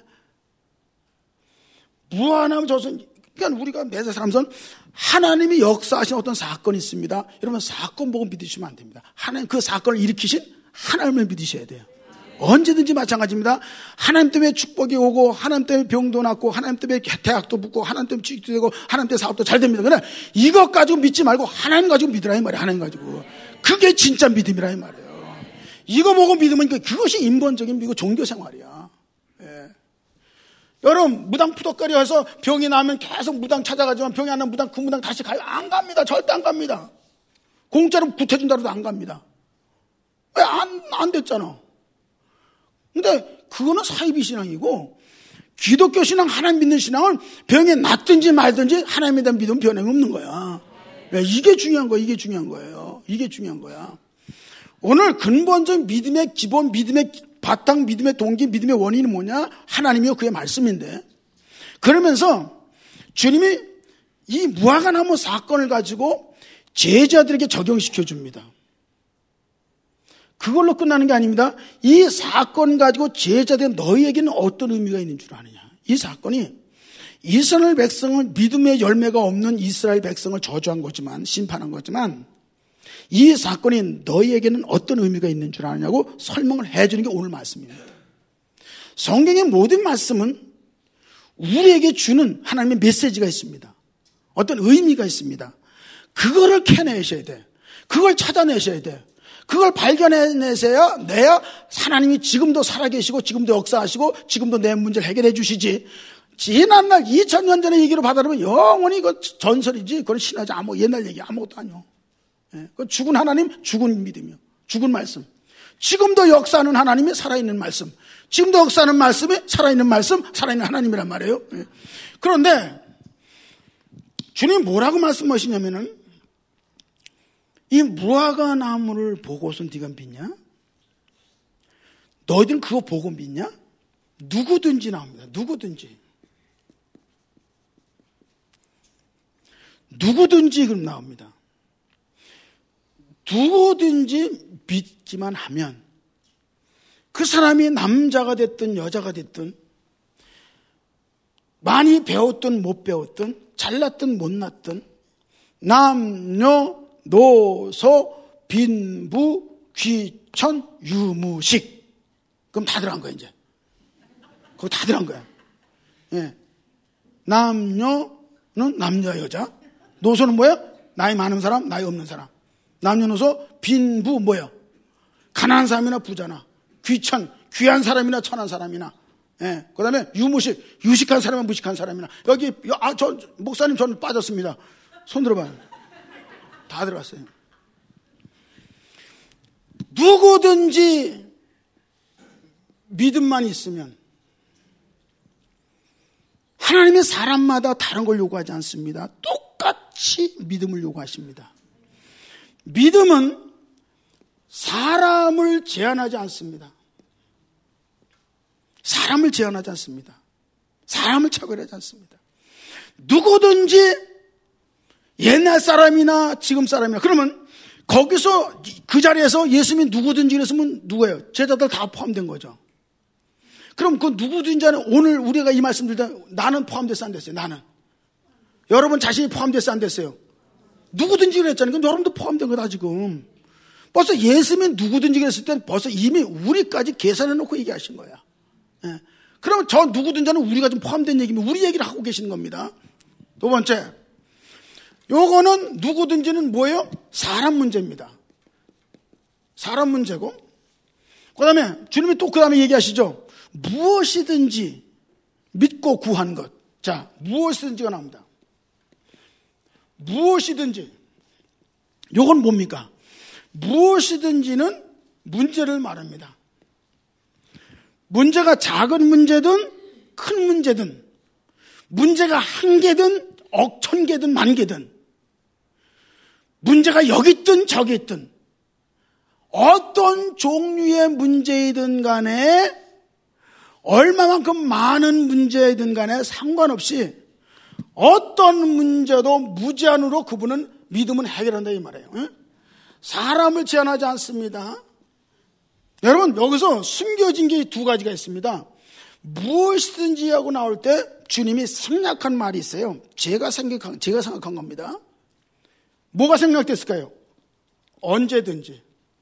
무화과 나무 저선, 그러니까 우리가 내 사람선 하나님이 역사하신 어떤 사건이 있습니다. 여러분 사건 보고 믿으시면 안 됩니다. 하나님 그 사건을 일으키신 하나님을 믿으셔야 돼요. 언제든지 마찬가지입니다. 하나님 때문에 축복이 오고, 하나님 때문에 병도 낫고, 하나님 때문에 대학도 붙고, 하나님 때문에 취직도 되고, 하나님 때문에 사업도 잘 됩니다. 그러나 이것 가지고 믿지 말고 하나님 가지고 믿으라 이 말이에요. 하나님 가지고. 그게 진짜 믿음이라 이 말이에요. 이거 보고 믿으면 그것이 인본적인 믿고 종교생활이야. 예. 여러분 무당 해서 병이 나면 계속 무당 찾아가지만 병이 안 나면 무당 그 무당 다시 가요? 안 갑니다. 절대 안 갑니다. 공짜로 구태준다 해도 안 갑니다. 왜 안 됐잖아. 근데 그거는 사이비 신앙이고 기독교 신앙, 하나님 믿는 신앙은 병이 낫든지 말든지 하나님에 대한 믿음은 변함이 없는 거야. 이게 중요한 거야. 이게 중요한 거예요. 이게 중요한 거야. 오늘 근본적인 믿음의 기본, 믿음의 바탕, 믿음의 동기, 믿음의 원인이 뭐냐? 하나님이요 그의 말씀인데, 그러면서 주님이 이 무화과나무 사건을 가지고 제자들에게 적용시켜 줍니다. 그걸로 끝나는 게 아닙니다. 이 사건 가지고 제자들은 너희에게는 어떤 의미가 있는 줄 아느냐. 이 사건이 이스라엘 백성을, 믿음의 열매가 없는 이스라엘 백성을 저주한 거지만, 심판한 거지만, 이 사건이 너희에게는 어떤 의미가 있는 줄 아느냐고 설명을 해주는 게 오늘 말씀입니다. 성경의 모든 말씀은 우리에게 주는 하나님의 메시지가 있습니다. 어떤 의미가 있습니다. 그거를 캐내셔야 돼. 그걸 찾아내셔야 돼. 그걸 발견해내셔야 내야 하나님이 지금도 살아계시고 지금도 역사하시고 지금도 내 문제를 해결해 주시지. 지난날 2000년 전의 얘기로 받아들이면 영원히 그 전설이지. 그건 신하지 옛날 얘기 아무것도 아니요. 그 죽은 하나님, 죽은 믿음이요. 죽은 말씀. 지금도 역사하는 하나님이 살아있는 말씀. 지금도 역사하는 말씀이 살아있는 말씀, 살아있는 하나님이란 말이에요. 그런데 주님이 뭐라고 말씀하시냐면은 이 무화과 나무를 보고서 네가 믿냐? 너희들은 그거 보고 믿냐? 누구든지 나옵니다. 누구든지. 누구든지 그럼 나옵니다. 누구든지 믿기만 하면 그 사람이 남자가 됐든 여자가 됐든 많이 배웠든 못 배웠든 잘났든 못났든 남녀 노소 빈부 귀천 유무식 그럼 다 들어간 거야 이제. 그거 다 들어간 거야. 예. 남녀는 남자 여자, 노소는 뭐야? 나이 많은 사람, 나이 없는 사람. 남녀노소 빈부 뭐야? 가난한 사람이나 부자나, 귀천 귀한 사람이나 천한 사람이나, 예. 그다음에 유무식 유식한 사람이나 무식한 사람이나. 여기 저 목사님 저는 빠졌습니다. 손 들어봐요. 다 들어갔어요. 누구든지 믿음만 있으면 하나님이 사람마다 다른 걸 요구하지 않습니다. 똑같이 믿음을 요구하십니다. 믿음은 사람을 제한하지 않습니다. 사람을 제한하지 않습니다. 사람을 차별하지 않습니다. 누구든지 옛날 사람이나 지금 사람이나 그러면 거기서 그 자리에서 예수님이 누구든지 그랬으면 누구예요? 제자들 다 포함된 거죠. 그럼 그 누구든지 안에 오늘 우리가 이 말씀 드릴 때 나는 포함됐어 안 됐어요? 나는. 여러분 자신이 포함됐어 안 됐어요? 누구든지 그랬잖아요. 그럼 여러분도 포함된 거다 지금. 벌써 예수님이 누구든지 그랬을 때는 벌써 이미 우리까지 계산해 놓고 얘기하신 거야. 예. 그러면 저 누구든지는 우리가 좀 포함된 얘기면 우리 얘기를 하고 계시는 겁니다. 두 번째. 요거는 누구든지는 뭐예요? 사람 문제입니다. 사람 문제고. 그 다음에 주님이 또 그 다음에 얘기하시죠. 무엇이든지 믿고 구한 것. 자, 무엇이든지가 나옵니다. 무엇이든지. 요건 뭡니까? 무엇이든지는 문제를 말합니다. 문제가 작은 문제든 큰 문제든 문제가 한 개든 억천 개든 만 개든 문제가 여기 있든 저기 있든 어떤 종류의 문제이든 간에 얼마만큼 많은 문제이든 간에 상관없이 어떤 문제도 무제한으로 그분은 믿음은 해결한다 이 말이에요. 사람을 제한하지 않습니다. 여러분 여기서 숨겨진 게 두 가지가 있습니다. 무엇이든지 하고 나올 때 주님이 생략한 말이 있어요. 제가 생각한 겁니다. 뭐가 생략됐을까요? 언제든지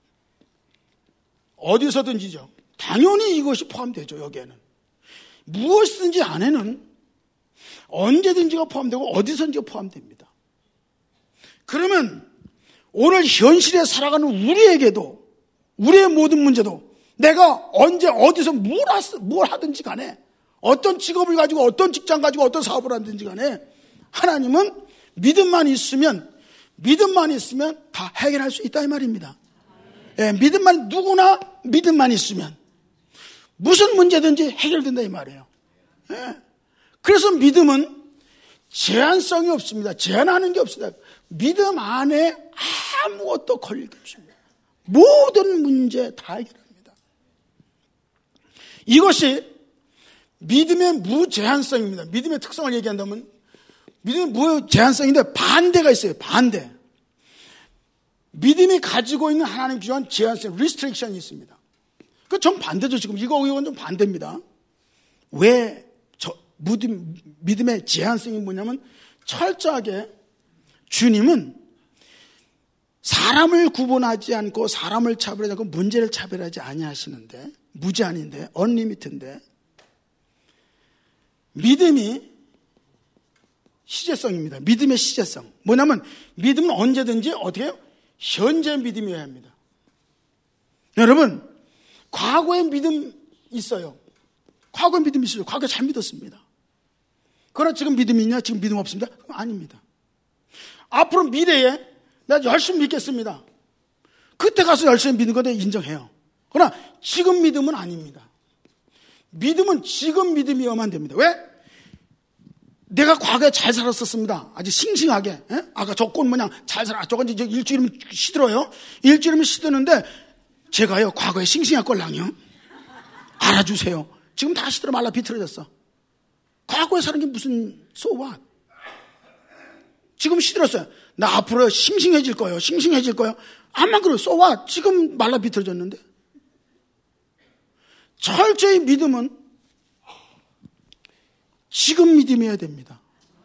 어디서든지죠. 당연히 이것이 포함되죠. 여기에는 무엇이든지 안에는 언제든지가 포함되고 어디서든지가 포함됩니다. 그러면 오늘 현실에 살아가는 우리에게도 우리의 모든 문제도 내가 언제 어디서 뭘 하든지 간에 어떤 직업을 가지고 어떤 직장 가지고 어떤 사업을 하든지 간에 하나님은 믿음만 있으면 다 해결할 수 있다 이 말입니다. 예, 누구나 믿음만 있으면 무슨 문제든지 해결된다 이 말이에요. 예. 그래서 믿음은 제한성이 없습니다. 제한하는 게 없습니다. 믿음 안에 아무것도 걸릴 게 없습니다. 모든 문제 다 해결합니다. 이것이 믿음의 무제한성입니다. 믿음의 특성을 얘기한다면 믿음의 무제한성인데 반대가 있어요. 반대. 믿음이 가지고 있는 하나님 기존 제한성, 리스트릭션이 있습니다. 그 정반대죠. 지금 이건 좀 반대입니다. 왜 믿음의 제한성이 뭐냐면 철저하게 주님은 사람을 구분하지 않고 사람을 차별하지 않고 문제를 차별하지 아니하시는데 무제한인데 언리미트인데 믿음이 시제성입니다. 믿음의 시제성. 뭐냐면 믿음은 언제든지 어떻게 해요? 현재 믿음이어야 합니다. 여러분 과거의 믿음 있어요. 과거의 믿음이 있어요. 과거에 잘 믿었습니다. 그러나 지금 믿음이 있냐? 지금 믿음 없습니다? 그럼 아닙니다. 앞으로 미래에 내가 열심히 믿겠습니다. 그때 가서 열심히 믿는 거 내가 인정해요. 그러나 지금 믿음은 아닙니다. 믿음은 지금 믿음이어야만 됩니다. 왜? 내가 과거에 잘 살았었습니다. 아주 싱싱하게. 에? 아까 저 꽃 모양 잘 살아. 저건 이제 일주일이면 시들어요. 일주일이면 시드는데 제가요 과거에 싱싱한 꼴랑요. 알아주세요. 지금 다 시들어 말라 비틀어졌어. 과거에 사는 게 무슨 so what? 지금 시들었어요. 나 앞으로 싱싱해질 거예요. 싱싱해질 거예요. 암만 그래요. so what? 지금 말라 비틀어졌는데. 철저히 믿음은 지금 믿음이어야 됩니다.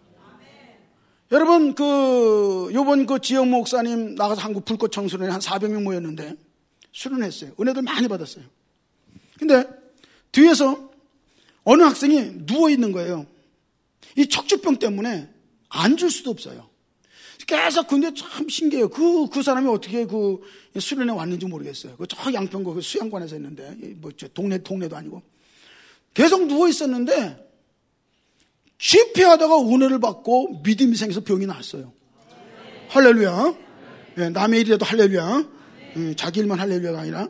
여러분 요번 지영 목사님 나가서 한국 불꽃 청소년에 한 400명 모였는데 수련했어요. 은혜들 많이 받았어요. 근데 뒤에서 어느 학생이 누워 있는 거예요. 이 척추병 때문에 앉을 수도 없어요. 계속 근데 참 신기해요. 그 사람이 어떻게 수련회 왔는지 모르겠어요. 저 양평구 수양관에서 했는데 저 동네도 아니고 계속 누워 있었는데 집회하다가 은혜를 받고 믿음이 생겨서 병이 나았어요. 할렐루야. 네, 남의 일이라도 할렐루야. 자기 일만 할렐루야가 아니라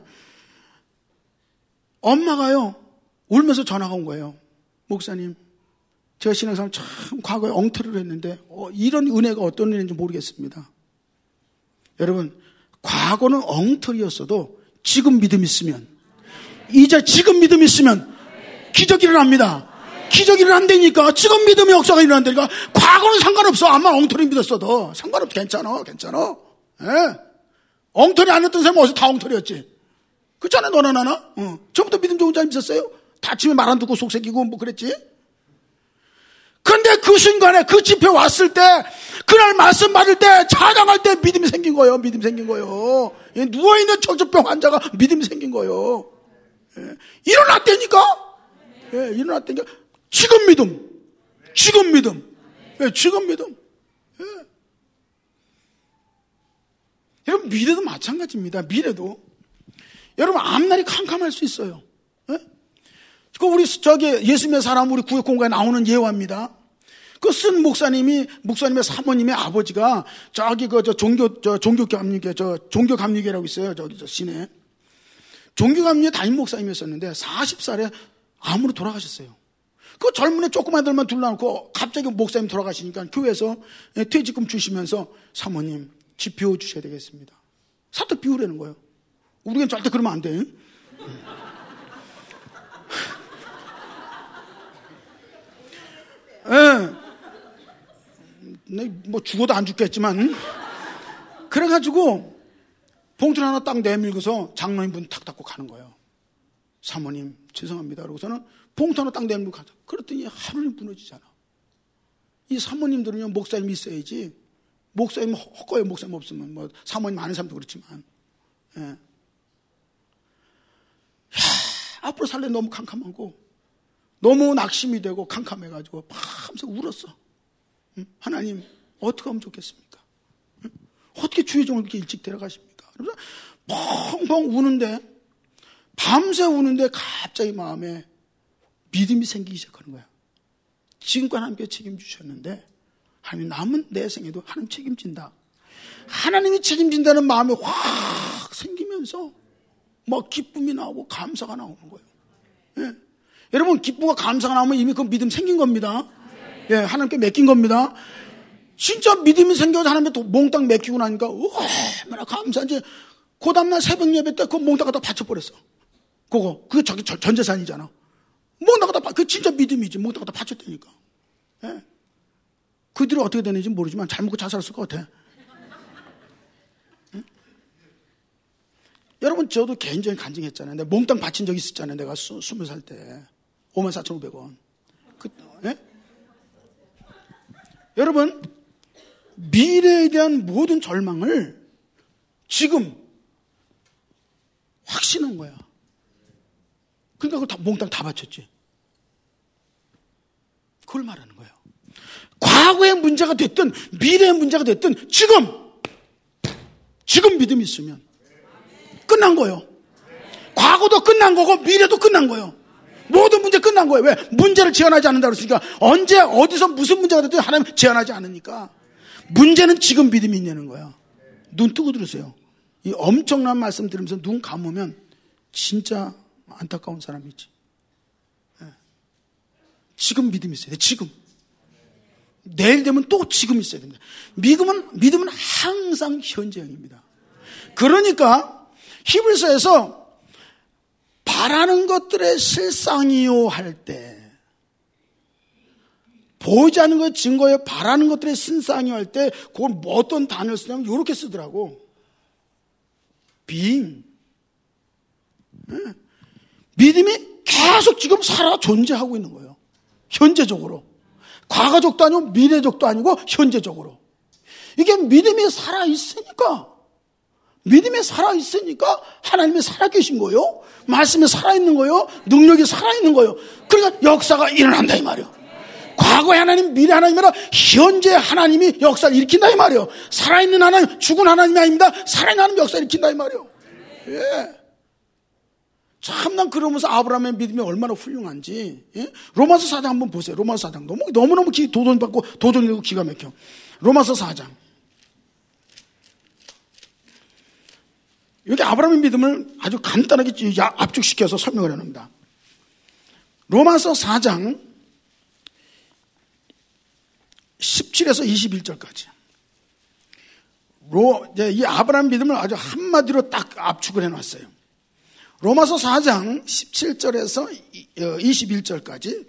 엄마가요 울면서 전화가 온 거예요. 목사님, 제가 신앙생활 참 과거에 엉터리를 했는데 이런 은혜가 어떤 은혜인지 모르겠습니다. 여러분, 과거는 엉터리였어도 지금 믿음 있으면 이제 지금 믿음 있으면 기적이 일어납니다. 기적이 일어난다니까. 지금 믿음의 역사가 일어난다니까. 과거는 상관없어. 암만 엉터리 믿었어도 상관없어. 괜찮아. 예? 엉터리 안 했던 사람은 어디서 다 엉터리였지. 그렇잖아. 너나 나나. 처음부터 믿음 좋은 사람 있었어요? 다침에 말 안 듣고 속색이고 뭐 그랬지. 그런데 그 순간에 그 집회 왔을 때 그날 말씀 받을 때 찬양할 때 믿음이 생긴 거예요. 누워있는 척추병 환자가 믿음이 생긴 거예요. 예. 일어났다니까. 예, 일어났다니까. 지금 믿음. 예, 지금 믿음. 예. 여러분, 미래도 마찬가지입니다. 미래도. 여러분, 앞날이 캄캄할 수 있어요. 예? 우리, 예수님의 사람, 우리 구역 공간에 나오는 예화입니다. 쓴 목사님의 사모님의 아버지가 종교감리교라고 있어요. 시내. 종교감리교 담임 목사님이었었는데 40살에 암으로 돌아가셨어요. 그 젊은 애 조그만 애들만 둘러놓고 갑자기 목사님 돌아가시니까 교회에서 퇴직금 주시면서 사모님 집 비워주셔야 되겠습니다. 사또 비우라는 거예요. 우리는 절대 그러면 안 돼. 뭐 죽어도 안 죽겠지만 그래가지고 봉투를 하나 딱 내밀고서 장로님 문 탁 닫고 가는 거예요. 사모님 죄송합니다. 그러고서는 봉투 하나 딱 내밀고 가자. 그랬더니 하루는 무너지잖아. 이 사모님들은요 목사님이 있어야지. 목사님 헛거예요. 목사님 없으면 뭐 사모님 아는 사람도 그렇지만. 예. 앞으로 살래 너무 캄캄하고 너무 낙심이 되고 캄캄해가지고 밤새 울었어. 하나님 어떻게 하면 좋겠습니까? 어떻게 주의 종을 그렇게 일찍 데려가십니까? 그래서 펑펑 우는데 밤새 우는데 갑자기 마음에 믿음이 생기기 시작하는 거야. 지금까지 하나님께서 책임주셨는데 하나님 남은 내 생에도 하나님 책임진다. 하나님이 책임진다는 마음이 확 생기면서 막 기쁨이 나오고 감사가 나오는 거예요. 예. 여러분 기쁨과 감사가 나오면 이미 그 믿음 생긴 겁니다. 예, 하나님께 맡긴 겁니다. 진짜 믿음이 생겨서 하나님께 몽땅 맡기고 나니까 얼마나 감사한지. 그 다음날 새벽 예배 때 그 몽땅 갖다 바쳐버렸어. 그게 저기 전 재산이잖아. 몽땅 갖다 그 진짜 믿음이지. 몽땅 갖다 바쳤다니까. 예. 그 뒤로 어떻게 되는지 모르지만 잘 먹고 자살했을 것 같아. 예? 여러분 저도 개인적인 간증했잖아요. 내가 몽땅 바친 적이 있었잖아요. 내가 20살 때 54,500원. 예? 여러분 미래에 대한 모든 절망을 지금 확신한 거야. 그러니까 그걸 몽땅 다 바쳤지. 그걸 말하는 거예요. 과거의 문제가 됐든 미래의 문제가 됐든 지금 믿음이 있으면 끝난 거예요. 과거도 끝난 거고 미래도 끝난 거예요. 모든 문제 끝난 거예요. 왜? 문제를 제한하지 않는다고 했으니까. 언제 어디서 무슨 문제가 됐든 하나님 제한하지 않으니까. 문제는 지금 믿음이 있냐는 거야. 눈 뜨고 들으세요. 이 엄청난 말씀 들으면서 눈 감으면 진짜 안타까운 사람이지. 지금 믿음이 있어야 돼. 지금. 내일 되면 또 지금 있어야 됩니다. 믿음은 항상 현재형입니다. 그러니까 히브리서에서 바라는 것들의 실상이요 할 때, 보이지 않는 것의 증거에 바라는 것들의 실상이요 할 때, 그걸 뭐 어떤 단어를 쓰냐면 이렇게 쓰더라고. being. 믿음이 계속 지금 살아 존재하고 있는 거예요. 현재적으로. 과거적도 아니고 미래적도 아니고 현재적으로. 이게 믿음이 살아있으니까. 믿음이 살아있으니까 하나님이 살아계신 거예요. 말씀이 살아있는 거예요. 능력이 살아있는 거예요. 그러니까 역사가 일어난다 이 말이에요. 과거의 하나님, 미래 하나님이라 현재 하나님이 역사를 일으킨다 이 말이에요. 살아있는 하나님, 죽은 하나님이 아닙니다. 살아있는 하나님 역사를 일으킨다 이 말이에요. 예. 참 난 그러면서 아브라함의 믿음이 얼마나 훌륭한지. 예? 로마서 4장 한번 보세요. 로마서 4장 너무너무 도전받고 도전되고 기가 막혀. 로마서 4장. 여기 아브라함의 믿음을 아주 간단하게 압축시켜서 설명을 해놓습니다. 로마서 4장 17에서 21절까지. 이 아브라함 믿음을 아주 한마디로 딱 압축을 해놨어요. 로마서 4장 17절에서 21절까지.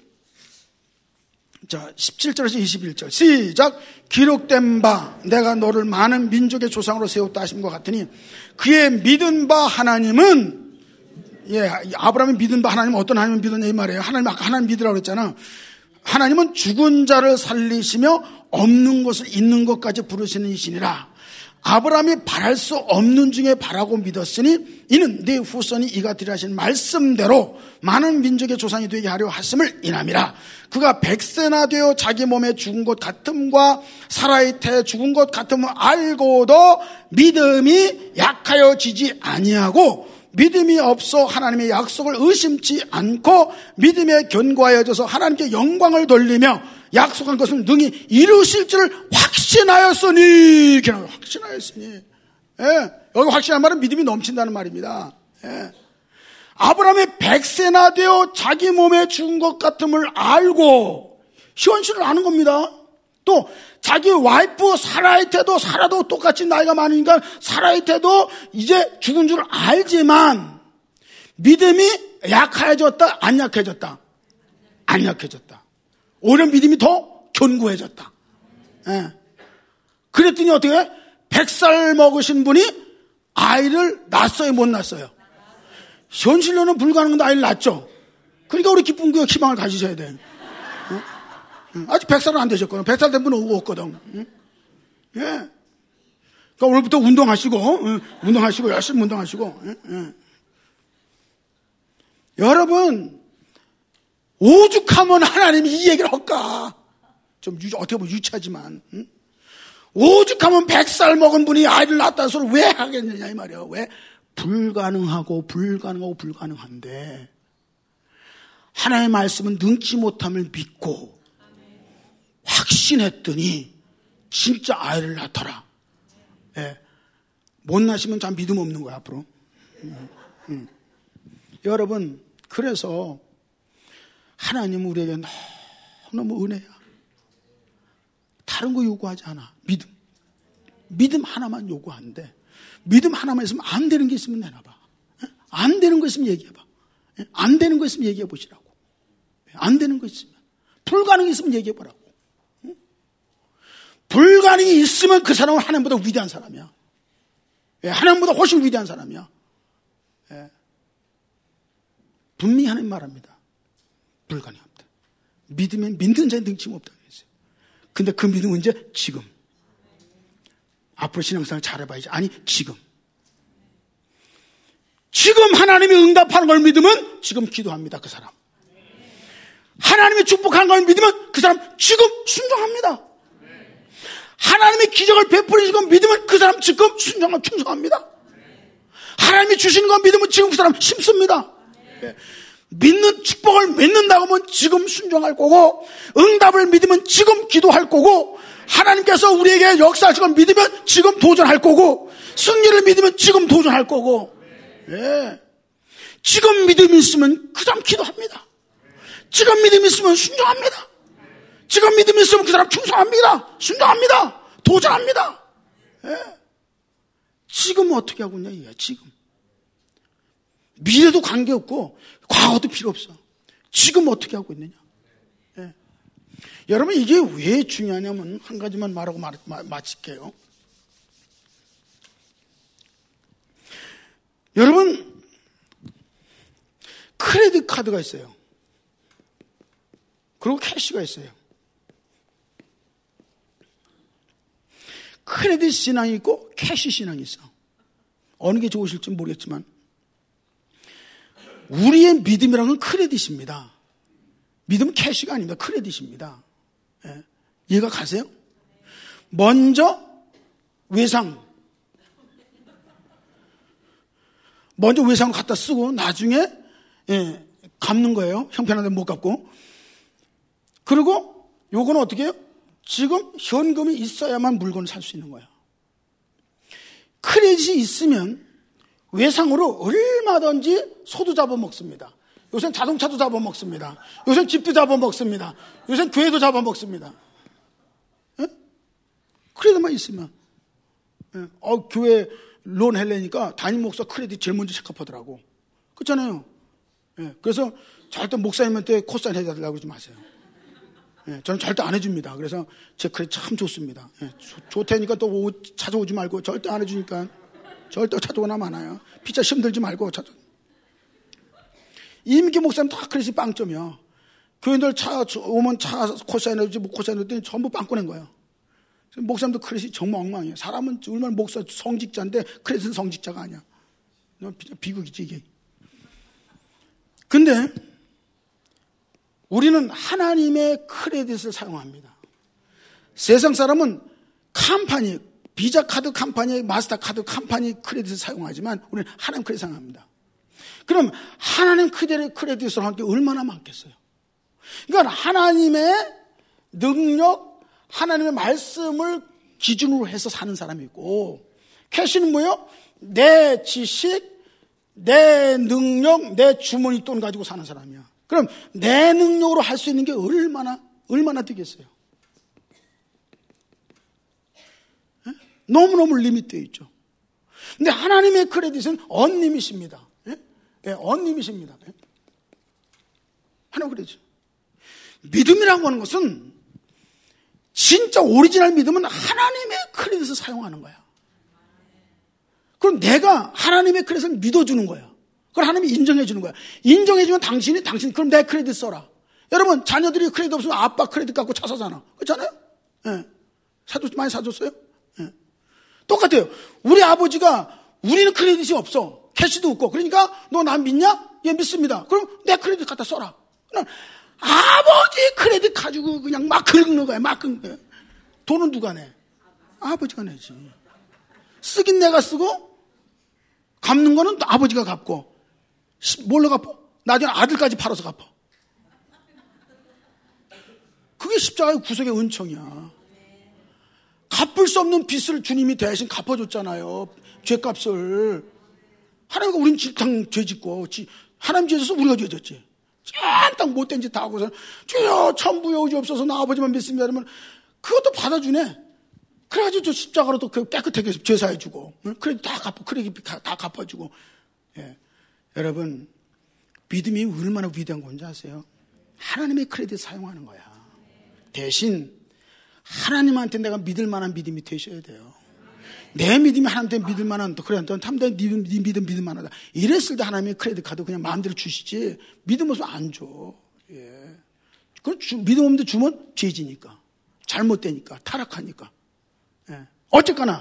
자, 17절에서 21절. 시작. 기록된 바 내가 너를 많은 민족의 조상으로 세웠다 하심과 같으니 그의 믿은 바 하나님은, 예, 아브라함이 믿은 바 하나님은 어떤 하나님을 믿었냐 이 말이에요. 하나님 아까 하나님 믿으라고 그랬잖아. 하나님은 죽은 자를 살리시며 없는 것을 있는 것까지 부르시는 이시니라. 아브라함이 바랄 수 없는 중에 바라고 믿었으니 이는 네 후손이 이가 되리라 하신 말씀대로 많은 민족의 조상이 되게 하려 하심을 인함이라. 그가 100세나 되어 자기 몸에 죽은 것 같음과 사라의 태에 죽은 것 같음을 알고도 믿음이 약하여지지 아니하고 믿음이 없어 하나님의 약속을 의심치 않고 믿음에 견고하여져서 하나님께 영광을 돌리며 약속한 것을 능히 이루실 줄을 확신하였으니. 확신하였으니. 예, 여기 확신한 말은 믿음이 넘친다는 말입니다. 예. 아브라함이 100세나 되어 자기 몸에 죽은 것 같음을 알고 현실을 아는 겁니다. 또 자기 와이프 사라의 태도, 사라도 똑같이 나이가 많으니까 사라의 태도 이제 죽은 줄 알지만 믿음이 약해졌다, 안 약해졌다? 안 약해졌다. 오히려 믿음이 더 견고해졌다. 예. 그랬더니 어떻게 해? 100살 먹으신 분이 아이를 낳았어요, 못 낳았어요? 현실로는 불가능한데 아이를 낳았죠. 그러니까 우리 기쁜 그 희망을 가지셔야 돼. 아직 100살은 안 되셨거든. 100살 된 분은 없거든. 예. 그러니까 오늘부터 운동하시고, 운동하시고, 열심히 운동하시고. 여러분, 오죽하면 하나님이 이 얘기를 할까? 좀 어떻게 보면 유치하지만. 오죽하면 100살 먹은 분이 아이를 낳았다는 소리를 왜 하겠느냐 이 말이에요. 왜? 불가능한데 하나님의 말씀은 능치 못함을 믿고 확신했더니 진짜 아이를 낳더라. 예. 못 낳으시면 참 믿음 없는 거야 앞으로. 여러분, 그래서 하나님은 우리에게 너무 은혜야. 다른 거 요구하지 않아. 믿음 하나만 요구하는데, 믿음 하나만 있으면 안 되는 게 있으면 내놔봐. 안 되는 거 있으면 얘기해봐. 안 되는 거 있으면 얘기해 보시라고. 안 되는 거 있으면, 불가능이 있으면 얘기해 보라고. 불가능이 있으면 그 사람은 하나님보다 위대한 사람이야. 하나님보다 훨씬 위대한 사람이야. 분명히 하나님 말합니다. 불가능합니다. 믿으면 믿는 자는 능치 못하게 했어요. 근데 그 믿음은 이제 지금. 앞으로 신앙생활 잘해봐야지. 아니, 지금. 지금 하나님이 응답하는 걸 믿으면 지금 기도합니다. 그 사람. 하나님이 축복하는 걸 믿으면 그 사람 지금 순종합니다. 하나님이 기적을 베풀어주신 걸 믿으면 그 사람 지금 충성합니다. 하나님이 주시는 걸 믿으면 지금 그 사람 심습니다. 믿는 축복을 믿는다고 하면 지금 순종할 거고, 응답을 믿으면 지금 기도할 거고, 하나님께서 우리에게 역사하신 걸 믿으면 지금 도전할 거고, 승리를 믿으면 지금 도전할 거고, 지금 믿음이 있으면 그 사람 기도합니다. 지금 믿음이 있으면 순종합니다. 지금 믿음이 있으면 그 사람 충성합니다. 순종합니다. 도전합니다. 지금 어떻게 하고 있냐 이거야. 지금 미래도 관계없고 과거도 필요 없어. 지금 어떻게 하고 있느냐. 여러분, 이게 왜 중요하냐면 한 가지만 말하고 마칠게요. 여러분, 크레딧 카드가 있어요. 그리고 캐시가 있어요. 크레딧 신앙이 있고 캐시 신앙이 있어. 어느 게 좋으실지 모르겠지만 우리의 믿음이라는 건 크레딧입니다. 믿음은 캐시가 아닙니다. 크레딧입니다. 이해가 가세요? 먼저 외상. 먼저 외상을 갖다 쓰고 나중에 갚는 거예요. 형편한데 못 갚고. 그리고 요거는 어떻게 해요? 지금 현금이 있어야만 물건을 살 수 있는 거예요. 크레딧이 있으면 외상으로 얼마든지 소도 잡아먹습니다. 요새는 자동차도 잡아먹습니다. 요새는 집도 잡아먹습니다. 요새는 교회도 잡아먹습니다. 크레딧만 있으면. 교회 론 하려니까 담임 목사 크레딧 제일 먼저 체크하더라고. 그렇잖아요. 그래서 절대 목사님한테 코사인 해달라고 그러지 마세요. 저는 절대 안 해줍니다. 그래서 제 크레딧 참 좋습니다. 좋다니까 또 찾아오지 말고, 절대 안 해주니까 절대 찾아오나 많아요. 피자 힘들지 말고 찾아. 이민기 목사님 다 크레딧이 빵점이야. 교인들 오면 차 코사인 해주지 뭐 코사인 해줬더니 전부 빵 꺼낸 거예요. 목사님도 크레딧이 정말 엉망이에요. 사람은 얼마나 목사 성직자인데 크레딧은 성직자가 아니야. 비극이지 이게. 근데 우리는 하나님의 크레딧을 사용합니다. 세상 사람은 컴퍼니, 비자 카드 컴퍼니, 마스터 카드 컴퍼니 크레딧을 사용하지만 우리는 하나님 크레딧을 사용합니다. 그럼 하나님 크레딧을 할 게 얼마나 많겠어요? 그러니까 하나님의 능력, 하나님의 말씀을 기준으로 해서 사는 사람이 있고, 캐시는 뭐예요? 내 지식, 내 능력, 내 주머니 돈 가지고 사는 사람이야. 그럼 내 능력으로 할 수 있는 게 얼마나 되겠어요? 너무너무 리미트되어 있죠. 근데 하나님의 크레딧은 언리밋입니다. 언리밋입니다. 하나님 크레딧. 믿음이라고 하는 것은 진짜 오리지널 믿음은 하나님의 크레딧을 사용하는 거야. 그럼 내가 하나님의 크레딧을 믿어주는 거야. 그걸 하나님이 인정해 주는 거야. 인정해 주면 당신 그럼 내 크레딧 써라. 여러분, 자녀들이 크레딧 없으면 아빠 크레딧 갖고 차 사잖아. 그렇잖아요? 많이 사줬어요? 똑같아요. 우리 아버지가 우리는 크레딧이 없어. 캐시도 없고. 그러니까 너 난 믿냐? 예, 믿습니다. 그럼 내 크레딧 갖다 써라. 아버지 크레딧 가지고 그냥 막 긁는 거야. 막 긁는 거야. 돈은 누가 내? 아버지가 내지. 쓰긴 내가 쓰고 갚는 거는 또 아버지가 갚고. 뭘로 갚어? 나중에 아들까지 팔아서 갚어. 그게 십자가의 구속의 은총이야. 갚을 수 없는 빚을 주님이 대신 갚아줬잖아요. 죄값을. 하나님과 우린 죄 짓고, 하나님 죄 져서 우리가 죄 졌지. 짠딱 못된 짓 다 하고서, 주여 천부의 의지 없어서 나 아버지만 믿습니다. 그러면 그것도 받아주네. 그래가지고 저 십자가로 또 깨끗하게 제사해주고, 그래 다 갚아주고. 예. 여러분, 믿음이 얼마나 위대한 건지 아세요? 하나님의 크레딧 사용하는 거야. 대신 하나님한테 내가 믿을 만한 믿음이 되셔야 돼요. 내 믿음이 하나님한테 믿을 만한, 그래, 넌 탐대 네 믿음 믿을 만하다. 이랬을 때 하나님의 크레딧 카드 그냥 마음대로 주시지, 믿음 없으면 안 줘. 예. 믿음 없는데 주면 죄지니까, 잘못되니까, 타락하니까. 예. 어쨌거나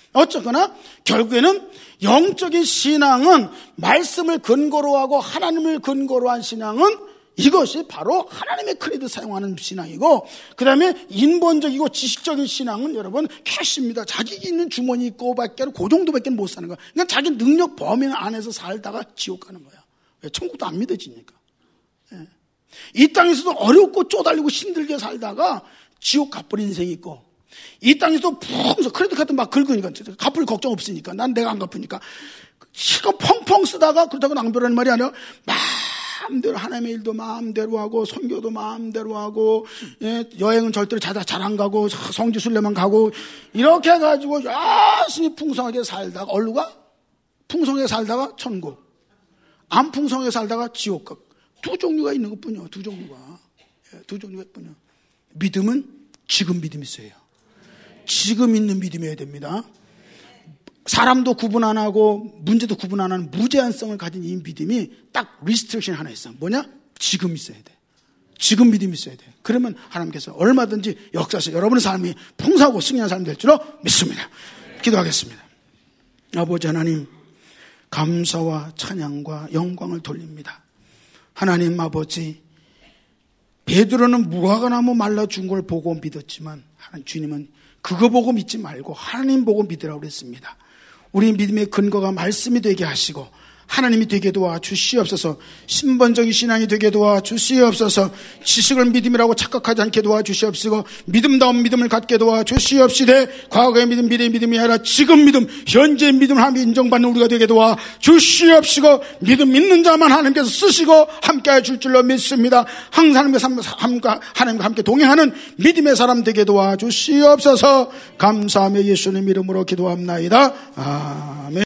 결국에는 영적인 신앙은 말씀을 근거로 하고 하나님을 근거로 한 신앙은 이것이 바로 하나님의 크레딧 사용하는 신앙이고, 그 다음에 인본적이고 지식적인 신앙은 여러분 캐시입니다. 자기 있는 주머니 있고 밖에 그 정도밖에 못 사는 거야. 그러니까 자기 능력 범위 안에서 살다가 지옥 가는 거야. 왜? 천국도 안 믿어지니까. 예. 이 땅에서도 어렵고 쪼달리고 힘들게 살다가 지옥 가버린 인생이 있고, 이 땅에서도 푹 크레딧 카드 막 긁으니까 갚을 걱정 없으니까, 난 내가 안 갚으니까 시간 펑펑 쓰다가 그렇다고 낭비라는 말이 아니라 마음대로 하나님의 일도 마음대로 하고 선교도 마음대로 하고, 예, 여행은 절대로 잘 안 가고 성지순례만 가고 이렇게 해가지고 열심히 풍성하게 살다가 얼루가 풍성하게 살다가 천국, 안 풍성하게 살다가 지옥. 두 종류가 있는 것뿐이요. 두 종류가 있군요. 믿음은 지금 믿음이 있어요. 지금 있는 믿음이어야 됩니다. 사람도 구분 안 하고 문제도 구분 안 하는 무제한성을 가진 이 믿음이 딱 리스트릭션 하나 있어. 뭐냐? 지금 있어야 돼. 지금 믿음이 있어야 돼. 그러면 하나님께서 얼마든지 역사하셔서 여러분의 삶이 풍성하고 승리한 삶이 될 줄로 믿습니다. 기도하겠습니다. 아버지 하나님, 감사와 찬양과 영광을 돌립니다. 하나님 아버지, 베드로는 무화과나무 말라 죽은 걸 보고 믿었지만 하나님, 주님은 그거 보고 믿지 말고 하나님 보고 믿으라고 그랬습니다. 우리 믿음의 근거가 말씀이 되게 하시고 하나님이 되게 도와주시옵소서. 신본적인 신앙이 되게 도와주시옵소서. 지식을 믿음이라고 착각하지 않게 도와주시옵시고 믿음다운 믿음을 갖게 도와주시옵시되 과거의 믿음, 미래의 믿음이 아니라 지금 믿음, 현재의 믿음을 하나님 인정받는 우리가 되게 도와주시옵시고 믿음 있는 자만 하나님께서 쓰시고 함께해 줄 줄로 믿습니다. 항상 하나님과 함께 동행하는 믿음의 사람 되게 도와주시옵소서. 감사하며 예수님 이름으로 기도합나이다. 아멘.